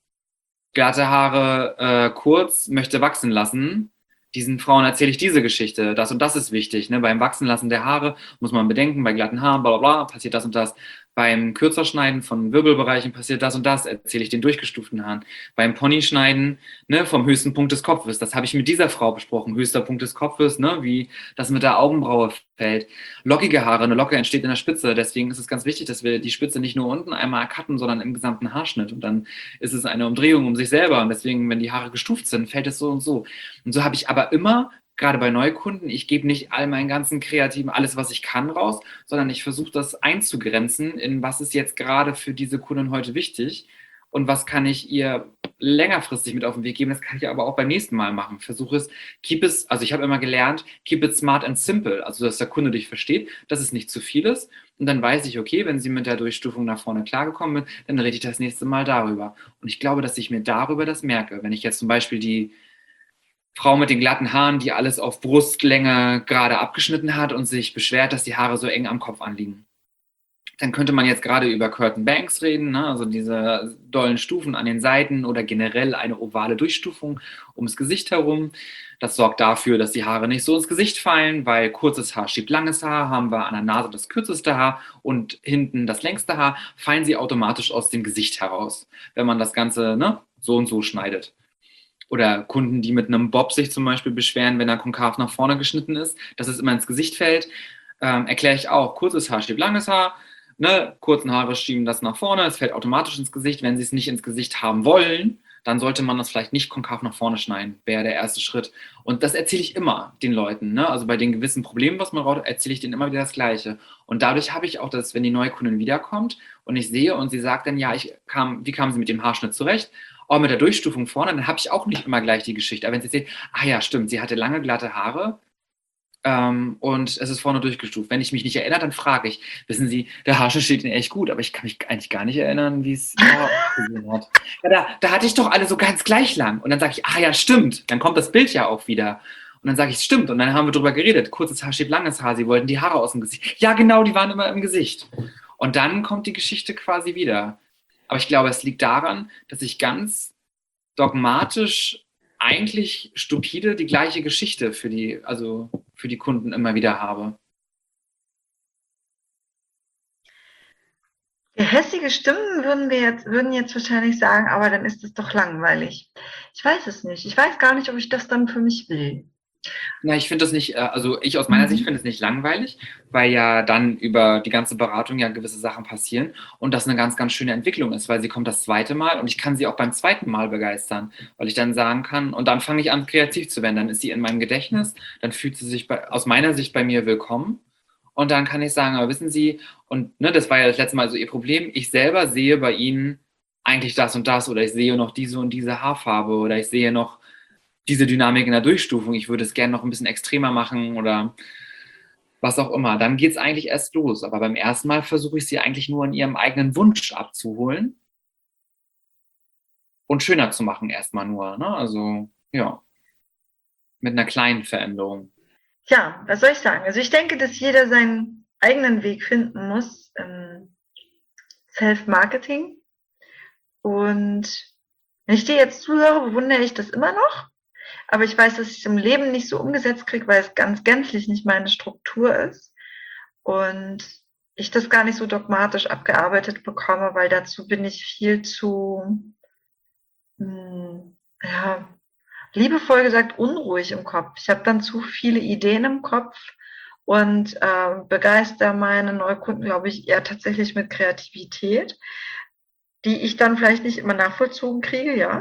Glatte Haare äh, kurz, möchte wachsen lassen. Diesen Frauen erzähle ich diese Geschichte. Das und das ist wichtig. Ne? Beim Wachsenlassen der Haare muss man bedenken, bei glatten Haaren, bla bla bla, passiert das und das. Beim Kürzerschneiden von Wirbelbereichen passiert das und das, erzähle ich den durchgestuften Haaren. Beim Ponyschneiden, ne, vom höchsten Punkt des Kopfes, das habe ich mit dieser Frau besprochen. Höchster Punkt des Kopfes, ne, wie das mit der Augenbraue fällt. Lockige Haare, eine Locke entsteht in der Spitze. Deswegen ist es ganz wichtig, dass wir die Spitze nicht nur unten einmal cutten, sondern im gesamten Haarschnitt. Und dann ist es eine Umdrehung um sich selber. Und deswegen, wenn die Haare gestuft sind, fällt es so und so. Und so habe ich aber immer, gerade bei Neukunden, ich gebe nicht all meinen ganzen kreativen, alles, was ich kann, raus, sondern ich versuche das einzugrenzen, in was ist jetzt gerade für diese Kundin heute wichtig und was kann ich ihr längerfristig mit auf den Weg geben. Das kann ich aber auch beim nächsten Mal machen. Versuche es, keep it, also ich habe immer gelernt, keep it smart and simple, also dass der Kunde dich versteht, dass es nicht zu viel ist. Und dann weiß ich, okay, wenn sie mit der Durchstufung nach vorne klargekommen ist, dann rede ich das nächste Mal darüber. Und ich glaube, dass ich mir darüber das merke. Wenn ich jetzt zum Beispiel die Frau mit den glatten Haaren, die alles auf Brustlänge gerade abgeschnitten hat und sich beschwert, dass die Haare so eng am Kopf anliegen. Dann könnte man jetzt gerade über Curtain Banks reden, ne? Also diese dollen Stufen an den Seiten oder generell eine ovale Durchstufung ums Gesicht herum. Das sorgt dafür, dass die Haare nicht so ins Gesicht fallen, weil kurzes Haar schiebt langes Haar, haben wir an der Nase das kürzeste Haar und hinten das längste Haar, fallen sie automatisch aus dem Gesicht heraus, wenn man das Ganze, ne, so und so schneidet. Oder Kunden, die mit einem Bob sich zum Beispiel beschweren, wenn er konkav nach vorne geschnitten ist, dass es immer ins Gesicht fällt, ähm, erkläre ich auch, kurzes Haar schiebt langes Haar, ne, kurzen Haare schieben das nach vorne, es fällt automatisch ins Gesicht. Wenn sie es nicht ins Gesicht haben wollen, dann sollte man das vielleicht nicht konkav nach vorne schneiden, wäre der erste Schritt. Und das erzähle ich immer den Leuten, ne? Also bei den gewissen Problemen, was man braucht, erzähle ich denen immer wieder das Gleiche. Und dadurch habe ich auch das, wenn die neue Kundin wiederkommt und ich sehe und sie sagt dann, ja, ich kam, wie kam sie mit dem Haarschnitt zurecht? Auch mit der Durchstufung vorne, dann habe ich auch nicht immer gleich die Geschichte. Aber wenn sie erzählt, ah ja, stimmt, sie hatte lange, glatte Haare ähm, und es ist vorne durchgestuft. Wenn ich mich nicht erinnere, dann frage ich, wissen Sie, der Haarschnitt steht Ihnen echt gut, aber ich kann mich eigentlich gar nicht erinnern, wie es ausgesehen hat. Ja, da, da hatte ich doch alle so ganz gleich lang. Und dann sage ich, ah ja, stimmt, dann kommt das Bild ja auch wieder. Und dann sage ich, stimmt. Und dann haben wir drüber geredet. Kurzes Haar steht langes Haar, Sie wollten die Haare aus dem Gesicht. Ja, genau, die waren immer im Gesicht. Und dann kommt die Geschichte quasi wieder. Aber ich glaube, es liegt daran, dass ich ganz dogmatisch eigentlich stupide die gleiche Geschichte für die, also für die Kunden immer wieder habe. Hässige Stimmen würden wir jetzt, würden jetzt wahrscheinlich sagen, aber dann ist es doch langweilig. Ich weiß es nicht. Ich weiß gar nicht, ob ich das dann für mich will. Na, ich finde das nicht, äh, also ich aus meiner Sicht Mhm. finde es nicht langweilig, weil ja dann über die ganze Beratung ja gewisse Sachen passieren und das eine ganz, ganz schöne Entwicklung ist, weil sie kommt das zweite Mal und ich kann sie auch beim zweiten Mal begeistern, weil ich dann sagen kann, und dann fange ich an, kreativ zu werden. Dann ist sie in meinem Gedächtnis, dann fühlt sie sich bei, aus meiner Sicht bei mir willkommen und dann kann ich sagen, aber wissen Sie, und ne, das war ja das letzte Mal so Ihr Problem, ich selber sehe bei Ihnen eigentlich das und das oder ich sehe noch diese und diese Haarfarbe oder ich sehe noch diese Dynamik in der Durchstufung, ich würde es gerne noch ein bisschen extremer machen oder was auch immer. Dann geht es eigentlich erst los. Aber beim ersten Mal versuche ich sie eigentlich nur in ihrem eigenen Wunsch abzuholen und schöner zu machen erstmal nur. Ne? Also ja, mit einer kleinen Veränderung. Ja, was soll ich sagen? Also ich denke, dass jeder seinen eigenen Weg finden muss im Self-Marketing. Und wenn ich dir jetzt zuhöre, bewundere ich das immer noch. Aber ich weiß, dass ich es im Leben nicht so umgesetzt kriege, weil es ganz gänzlich nicht meine Struktur ist. Und ich das gar nicht so dogmatisch abgearbeitet bekomme, weil dazu bin ich viel zu, hm, ja, liebevoll gesagt, unruhig im Kopf. Ich habe dann zu viele Ideen im Kopf und äh, begeister meine Neukunden, glaube ich, eher tatsächlich mit Kreativität, die ich dann vielleicht nicht immer nachvollzogen kriege, ja.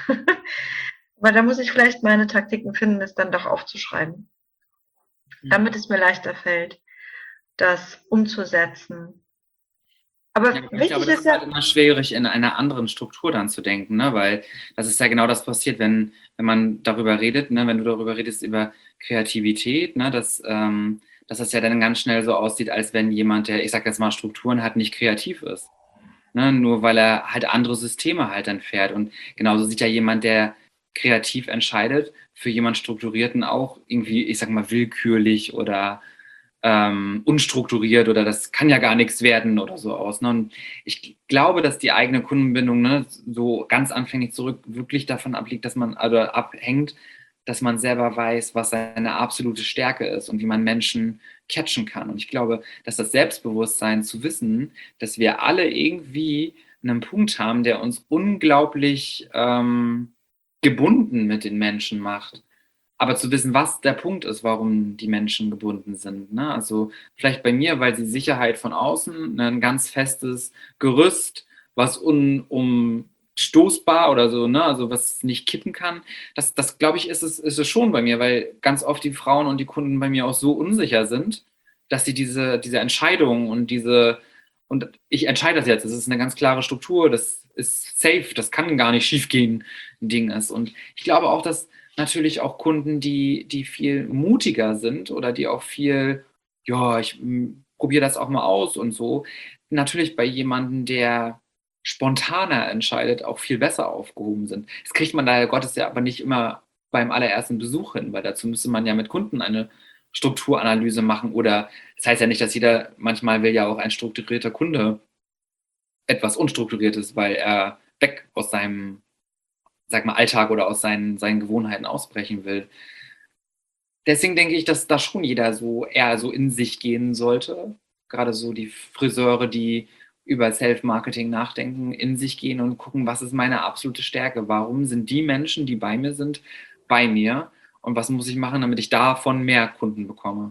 Aber da muss ich vielleicht meine Taktiken finden, es dann doch aufzuschreiben, damit es mir leichter fällt, das umzusetzen. Aber Ja, ich glaube, wichtig das ist ist halt ja, immer schwierig, in einer anderen Struktur dann zu denken, ne? Weil das ist ja genau das passiert, wenn, wenn man darüber redet, ne? Wenn du darüber redest, über Kreativität, ne? Dass, ähm, dass das ja dann ganz schnell so aussieht, als wenn jemand, der, ich sag jetzt mal, Strukturen hat, nicht kreativ ist. Ne? Nur weil er halt andere Systeme halt dann fährt. Und genauso sieht ja jemand, der kreativ entscheidet, für jemand Strukturierten auch irgendwie, ich sag mal, willkürlich oder ähm, unstrukturiert oder das kann ja gar nichts werden oder so aus. Ne? Und ich glaube, dass die eigene Kundenbindung, ne, so ganz anfänglich zurück wirklich davon abliegt, dass man, also abhängt, dass man selber weiß, was seine absolute Stärke ist und wie man Menschen catchen kann. Und ich glaube, dass das Selbstbewusstsein zu wissen, dass wir alle irgendwie einen Punkt haben, der uns unglaublich ähm, gebunden mit den Menschen macht. Aber zu wissen, was der Punkt ist, warum die Menschen gebunden sind. Ne? Also vielleicht bei mir, weil sie Sicherheit von außen, ne, ein ganz festes Gerüst, was unumstoßbar oder so, ne, also was nicht kippen kann. Das, das glaube ich, ist es, ist es schon bei mir, weil ganz oft die Frauen und die Kunden bei mir auch so unsicher sind, dass sie diese, diese Entscheidung und diese, und ich entscheide das jetzt, das ist eine ganz klare Struktur, das ist safe, das kann gar nicht schiefgehen, ein Ding ist. Und ich glaube auch, dass natürlich auch Kunden, die, die viel mutiger sind oder die auch viel, ja, ich probiere das auch mal aus und so, natürlich bei jemandem, der spontaner entscheidet, auch viel besser aufgehoben sind. Das kriegt man daher Gottes ja aber nicht immer beim allerersten Besuch hin, weil dazu müsste man ja mit Kunden eine Strukturanalyse machen oder das heißt ja nicht, dass jeder, manchmal will ja auch ein strukturierter Kunde etwas Unstrukturiertes, weil er weg aus seinem, sag mal, Alltag oder aus seinen, seinen Gewohnheiten ausbrechen will. Deswegen denke ich, dass da schon jeder so eher so in sich gehen sollte. Gerade so die Friseure, die über Self-Marketing nachdenken, in sich gehen und gucken, was ist meine absolute Stärke? Warum sind die Menschen, die bei mir sind, bei mir? Und was muss ich machen, damit ich davon mehr Kunden bekomme?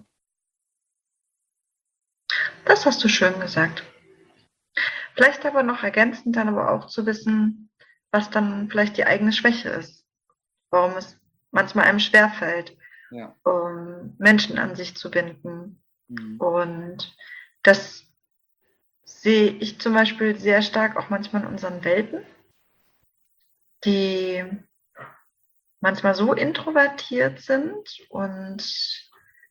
das hast du schön gesagt. Vielleicht aber noch ergänzend dann aber auch zu wissen, was dann vielleicht die eigene Schwäche ist, warum es manchmal einem schwerfällt, Ja. um Menschen an sich zu binden. Mhm. Und das sehe ich zum Beispiel sehr stark auch manchmal in unseren Welpen, die manchmal so introvertiert sind und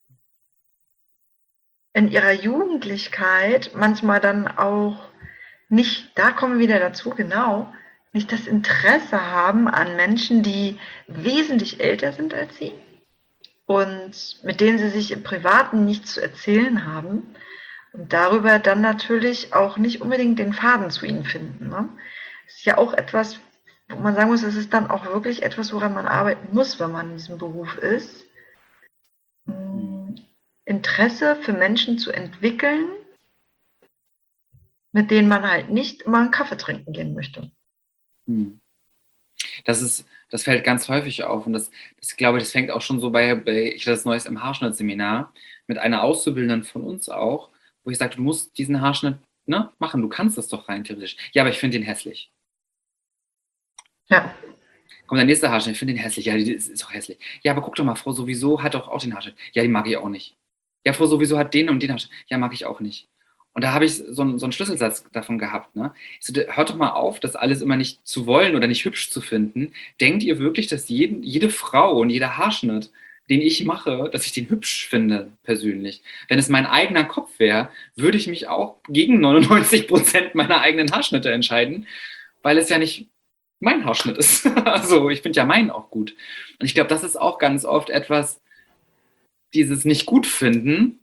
in ihrer Jugendlichkeit manchmal dann auch nicht, da kommen wir wieder dazu, genau, nicht das Interesse haben an Menschen, die wesentlich älter sind als sie und mit denen sie sich im Privaten nichts zu erzählen haben und darüber dann natürlich auch nicht unbedingt den Faden zu ihnen finden. Ne? Das ist ja auch etwas, wo man sagen muss, es ist dann auch wirklich etwas, woran man arbeiten muss, wenn man in diesem Beruf ist. Interesse für Menschen zu entwickeln, mit denen man halt nicht immer einen Kaffee trinken gehen möchte. Das ist, Das fällt ganz häufig auf und das, das glaube ich, das fängt auch schon so bei, bei ich hatte das Neues im Haarschnittseminar mit einer Auszubildenden von uns auch, wo ich sagte, du musst diesen Haarschnitt, ne, machen, du kannst das doch rein theoretisch. Ja, aber ich finde den hässlich. Ja. Kommt der nächste Haarschnitt, ich finde den hässlich. Ja, die ist, ist doch hässlich. Ja, aber guck doch mal, Frau sowieso hat doch auch den Haarschnitt. Ja, den mag ich auch nicht. Ja, Frau sowieso hat den und den Haarschnitt. Ja, mag ich auch nicht. Und da habe ich so einen, so einen Schlüsselsatz davon gehabt. Ne? Ich so, hört doch mal auf, das alles immer nicht zu wollen oder nicht hübsch zu finden. Denkt ihr wirklich, dass jeden, jede Frau und jeder Haarschnitt, den ich mache, dass ich den hübsch finde, persönlich? Wenn es mein eigener Kopf wäre, würde ich mich auch gegen neunundneunzig Prozent meiner eigenen Haarschnitte entscheiden, weil es ja nicht mein Haarschnitt ist. Also ich finde ja meinen auch gut. Und ich glaube, das ist auch ganz oft etwas, dieses nicht gut finden,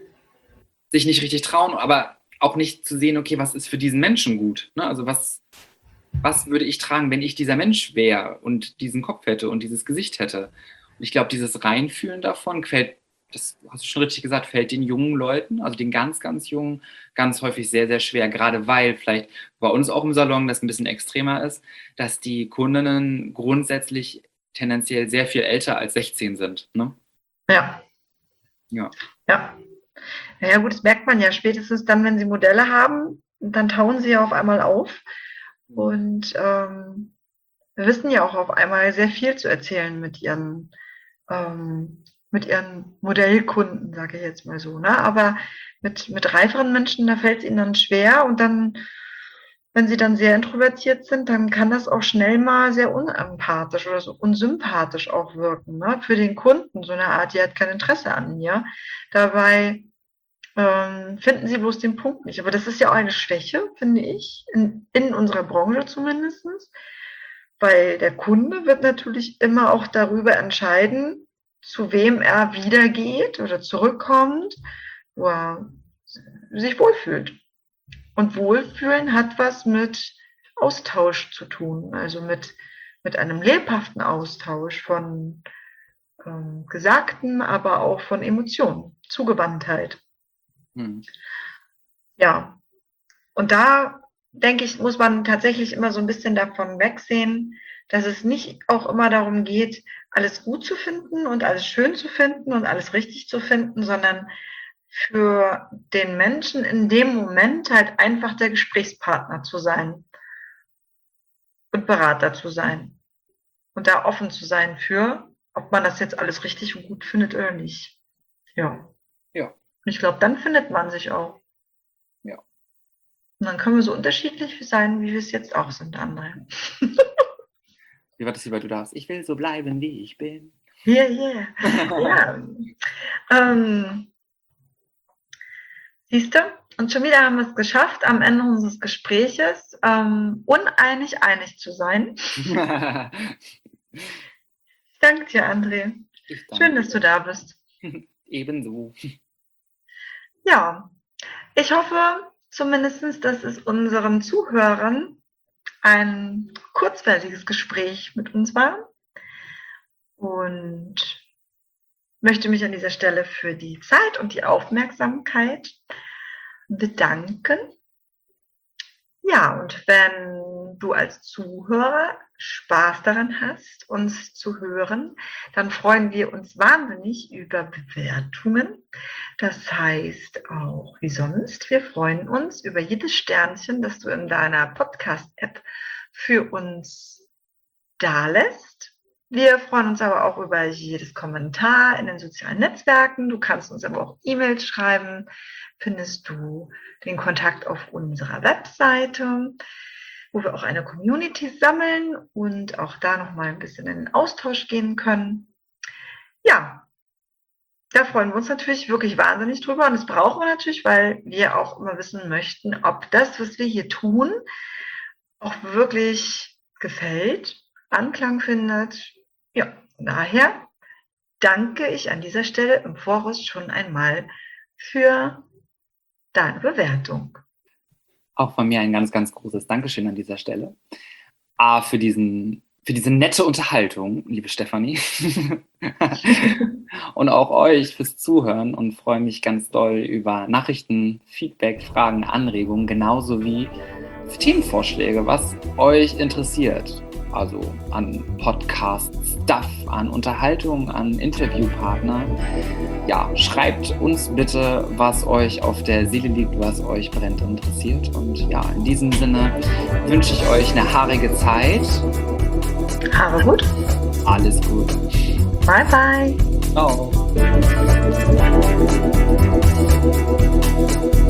sich nicht richtig trauen, aber auch nicht zu sehen, okay, was ist für diesen Menschen gut? Ne? Also was, was würde ich tragen, wenn ich dieser Mensch wäre und diesen Kopf hätte und dieses Gesicht hätte? Und ich glaube, dieses Reinfühlen davon fällt, das hast du schon richtig gesagt, fällt den jungen Leuten, also den ganz, ganz jungen, ganz häufig sehr, sehr schwer, gerade weil vielleicht bei uns auch im Salon das ein bisschen extremer ist, dass die Kundinnen grundsätzlich tendenziell sehr viel älter als sechzehn sind. Ne? Ja. Ja. Ja. Ja gut, das merkt man ja spätestens dann, wenn sie Modelle haben, dann tauen sie ja auf einmal auf und ähm, wir wissen ja auch auf einmal sehr viel zu erzählen mit ihren, ähm, mit ihren Modellkunden, sage ich jetzt mal so. Ne? Aber mit, mit reiferen Menschen, da fällt es ihnen dann schwer und dann, wenn sie dann sehr introvertiert sind, dann kann das auch schnell mal sehr unempathisch oder so unsympathisch auch wirken. Ne? Für den Kunden, so eine Art, die hat kein Interesse an mir. Dabei ähm, finden sie bloß den Punkt nicht. Aber das ist ja auch eine Schwäche, finde ich, in, in unserer Branche zumindest. Weil der Kunde wird natürlich immer auch darüber entscheiden, zu wem er wieder geht oder zurückkommt, wo er sich wohlfühlt. Und Wohlfühlen hat was mit Austausch zu tun, also mit, mit einem lebhaften Austausch von ähm, Gesagten, aber auch von Emotionen, Zugewandtheit. Hm. Ja, und da denke ich, muss man tatsächlich immer so ein bisschen davon wegsehen, dass es nicht auch immer darum geht, alles gut zu finden und alles schön zu finden und alles richtig zu finden, sondern für den Menschen in dem Moment halt einfach der Gesprächspartner zu sein und Berater zu sein und da offen zu sein für, ob man das jetzt alles richtig und gut findet oder nicht. Ja. Ja. Ich glaube, dann findet man sich auch. Ja. Und dann können wir so unterschiedlich sein, wie wir es jetzt auch sind, André. Wie war das, wie weit du darfst? Ich will so bleiben, wie ich bin. Yeah, yeah. Ja. ähm, Siehst du? Und schon wieder haben wir es geschafft, am Ende unseres Gespräches ähm, uneinig einig zu sein. Ich danke dir, André. Danke. Schön, dass du da bist. Ebenso. Ja, ich hoffe zumindest, dass es unseren Zuhörern ein kurzweiliges Gespräch mit uns war und möchte mich an dieser Stelle für die Zeit und die Aufmerksamkeit bedanken. Ja, und wenn du als Zuhörer Spaß daran hast, uns zu hören, dann freuen wir uns wahnsinnig über Bewertungen. Das heißt auch wie sonst, wir freuen uns über jedes Sternchen, das du in deiner Podcast-App für uns dalässt. Wir freuen uns aber auch über jedes Kommentar in den sozialen Netzwerken. Du kannst uns aber auch E-Mails schreiben. Findest du den Kontakt auf unserer Webseite, wo wir auch eine Community sammeln und auch da nochmal ein bisschen in den Austausch gehen können. Ja, da freuen wir uns natürlich wirklich wahnsinnig drüber und das brauchen wir natürlich, weil wir auch immer wissen möchten, ob das, was wir hier tun, auch wirklich gefällt, Anklang findet. Ja, daher danke ich an dieser Stelle im Voraus schon einmal für deine Bewertung. Auch von mir ein ganz, ganz großes Dankeschön an dieser Stelle. A, für, diesen, für diese nette Unterhaltung, liebe Stefanie. Und auch euch fürs Zuhören und freue mich ganz doll über Nachrichten, Feedback, Fragen, Anregungen, genauso wie für Themenvorschläge, was euch interessiert. also an Podcast-Stuff, an Unterhaltung, an Interviewpartner. Ja, schreibt uns bitte, was euch auf der Seele liegt, was euch brennend interessiert. Und ja, in diesem Sinne wünsche ich euch eine haarige Zeit. Haare gut. Alles gut. Bye, bye. Ciao.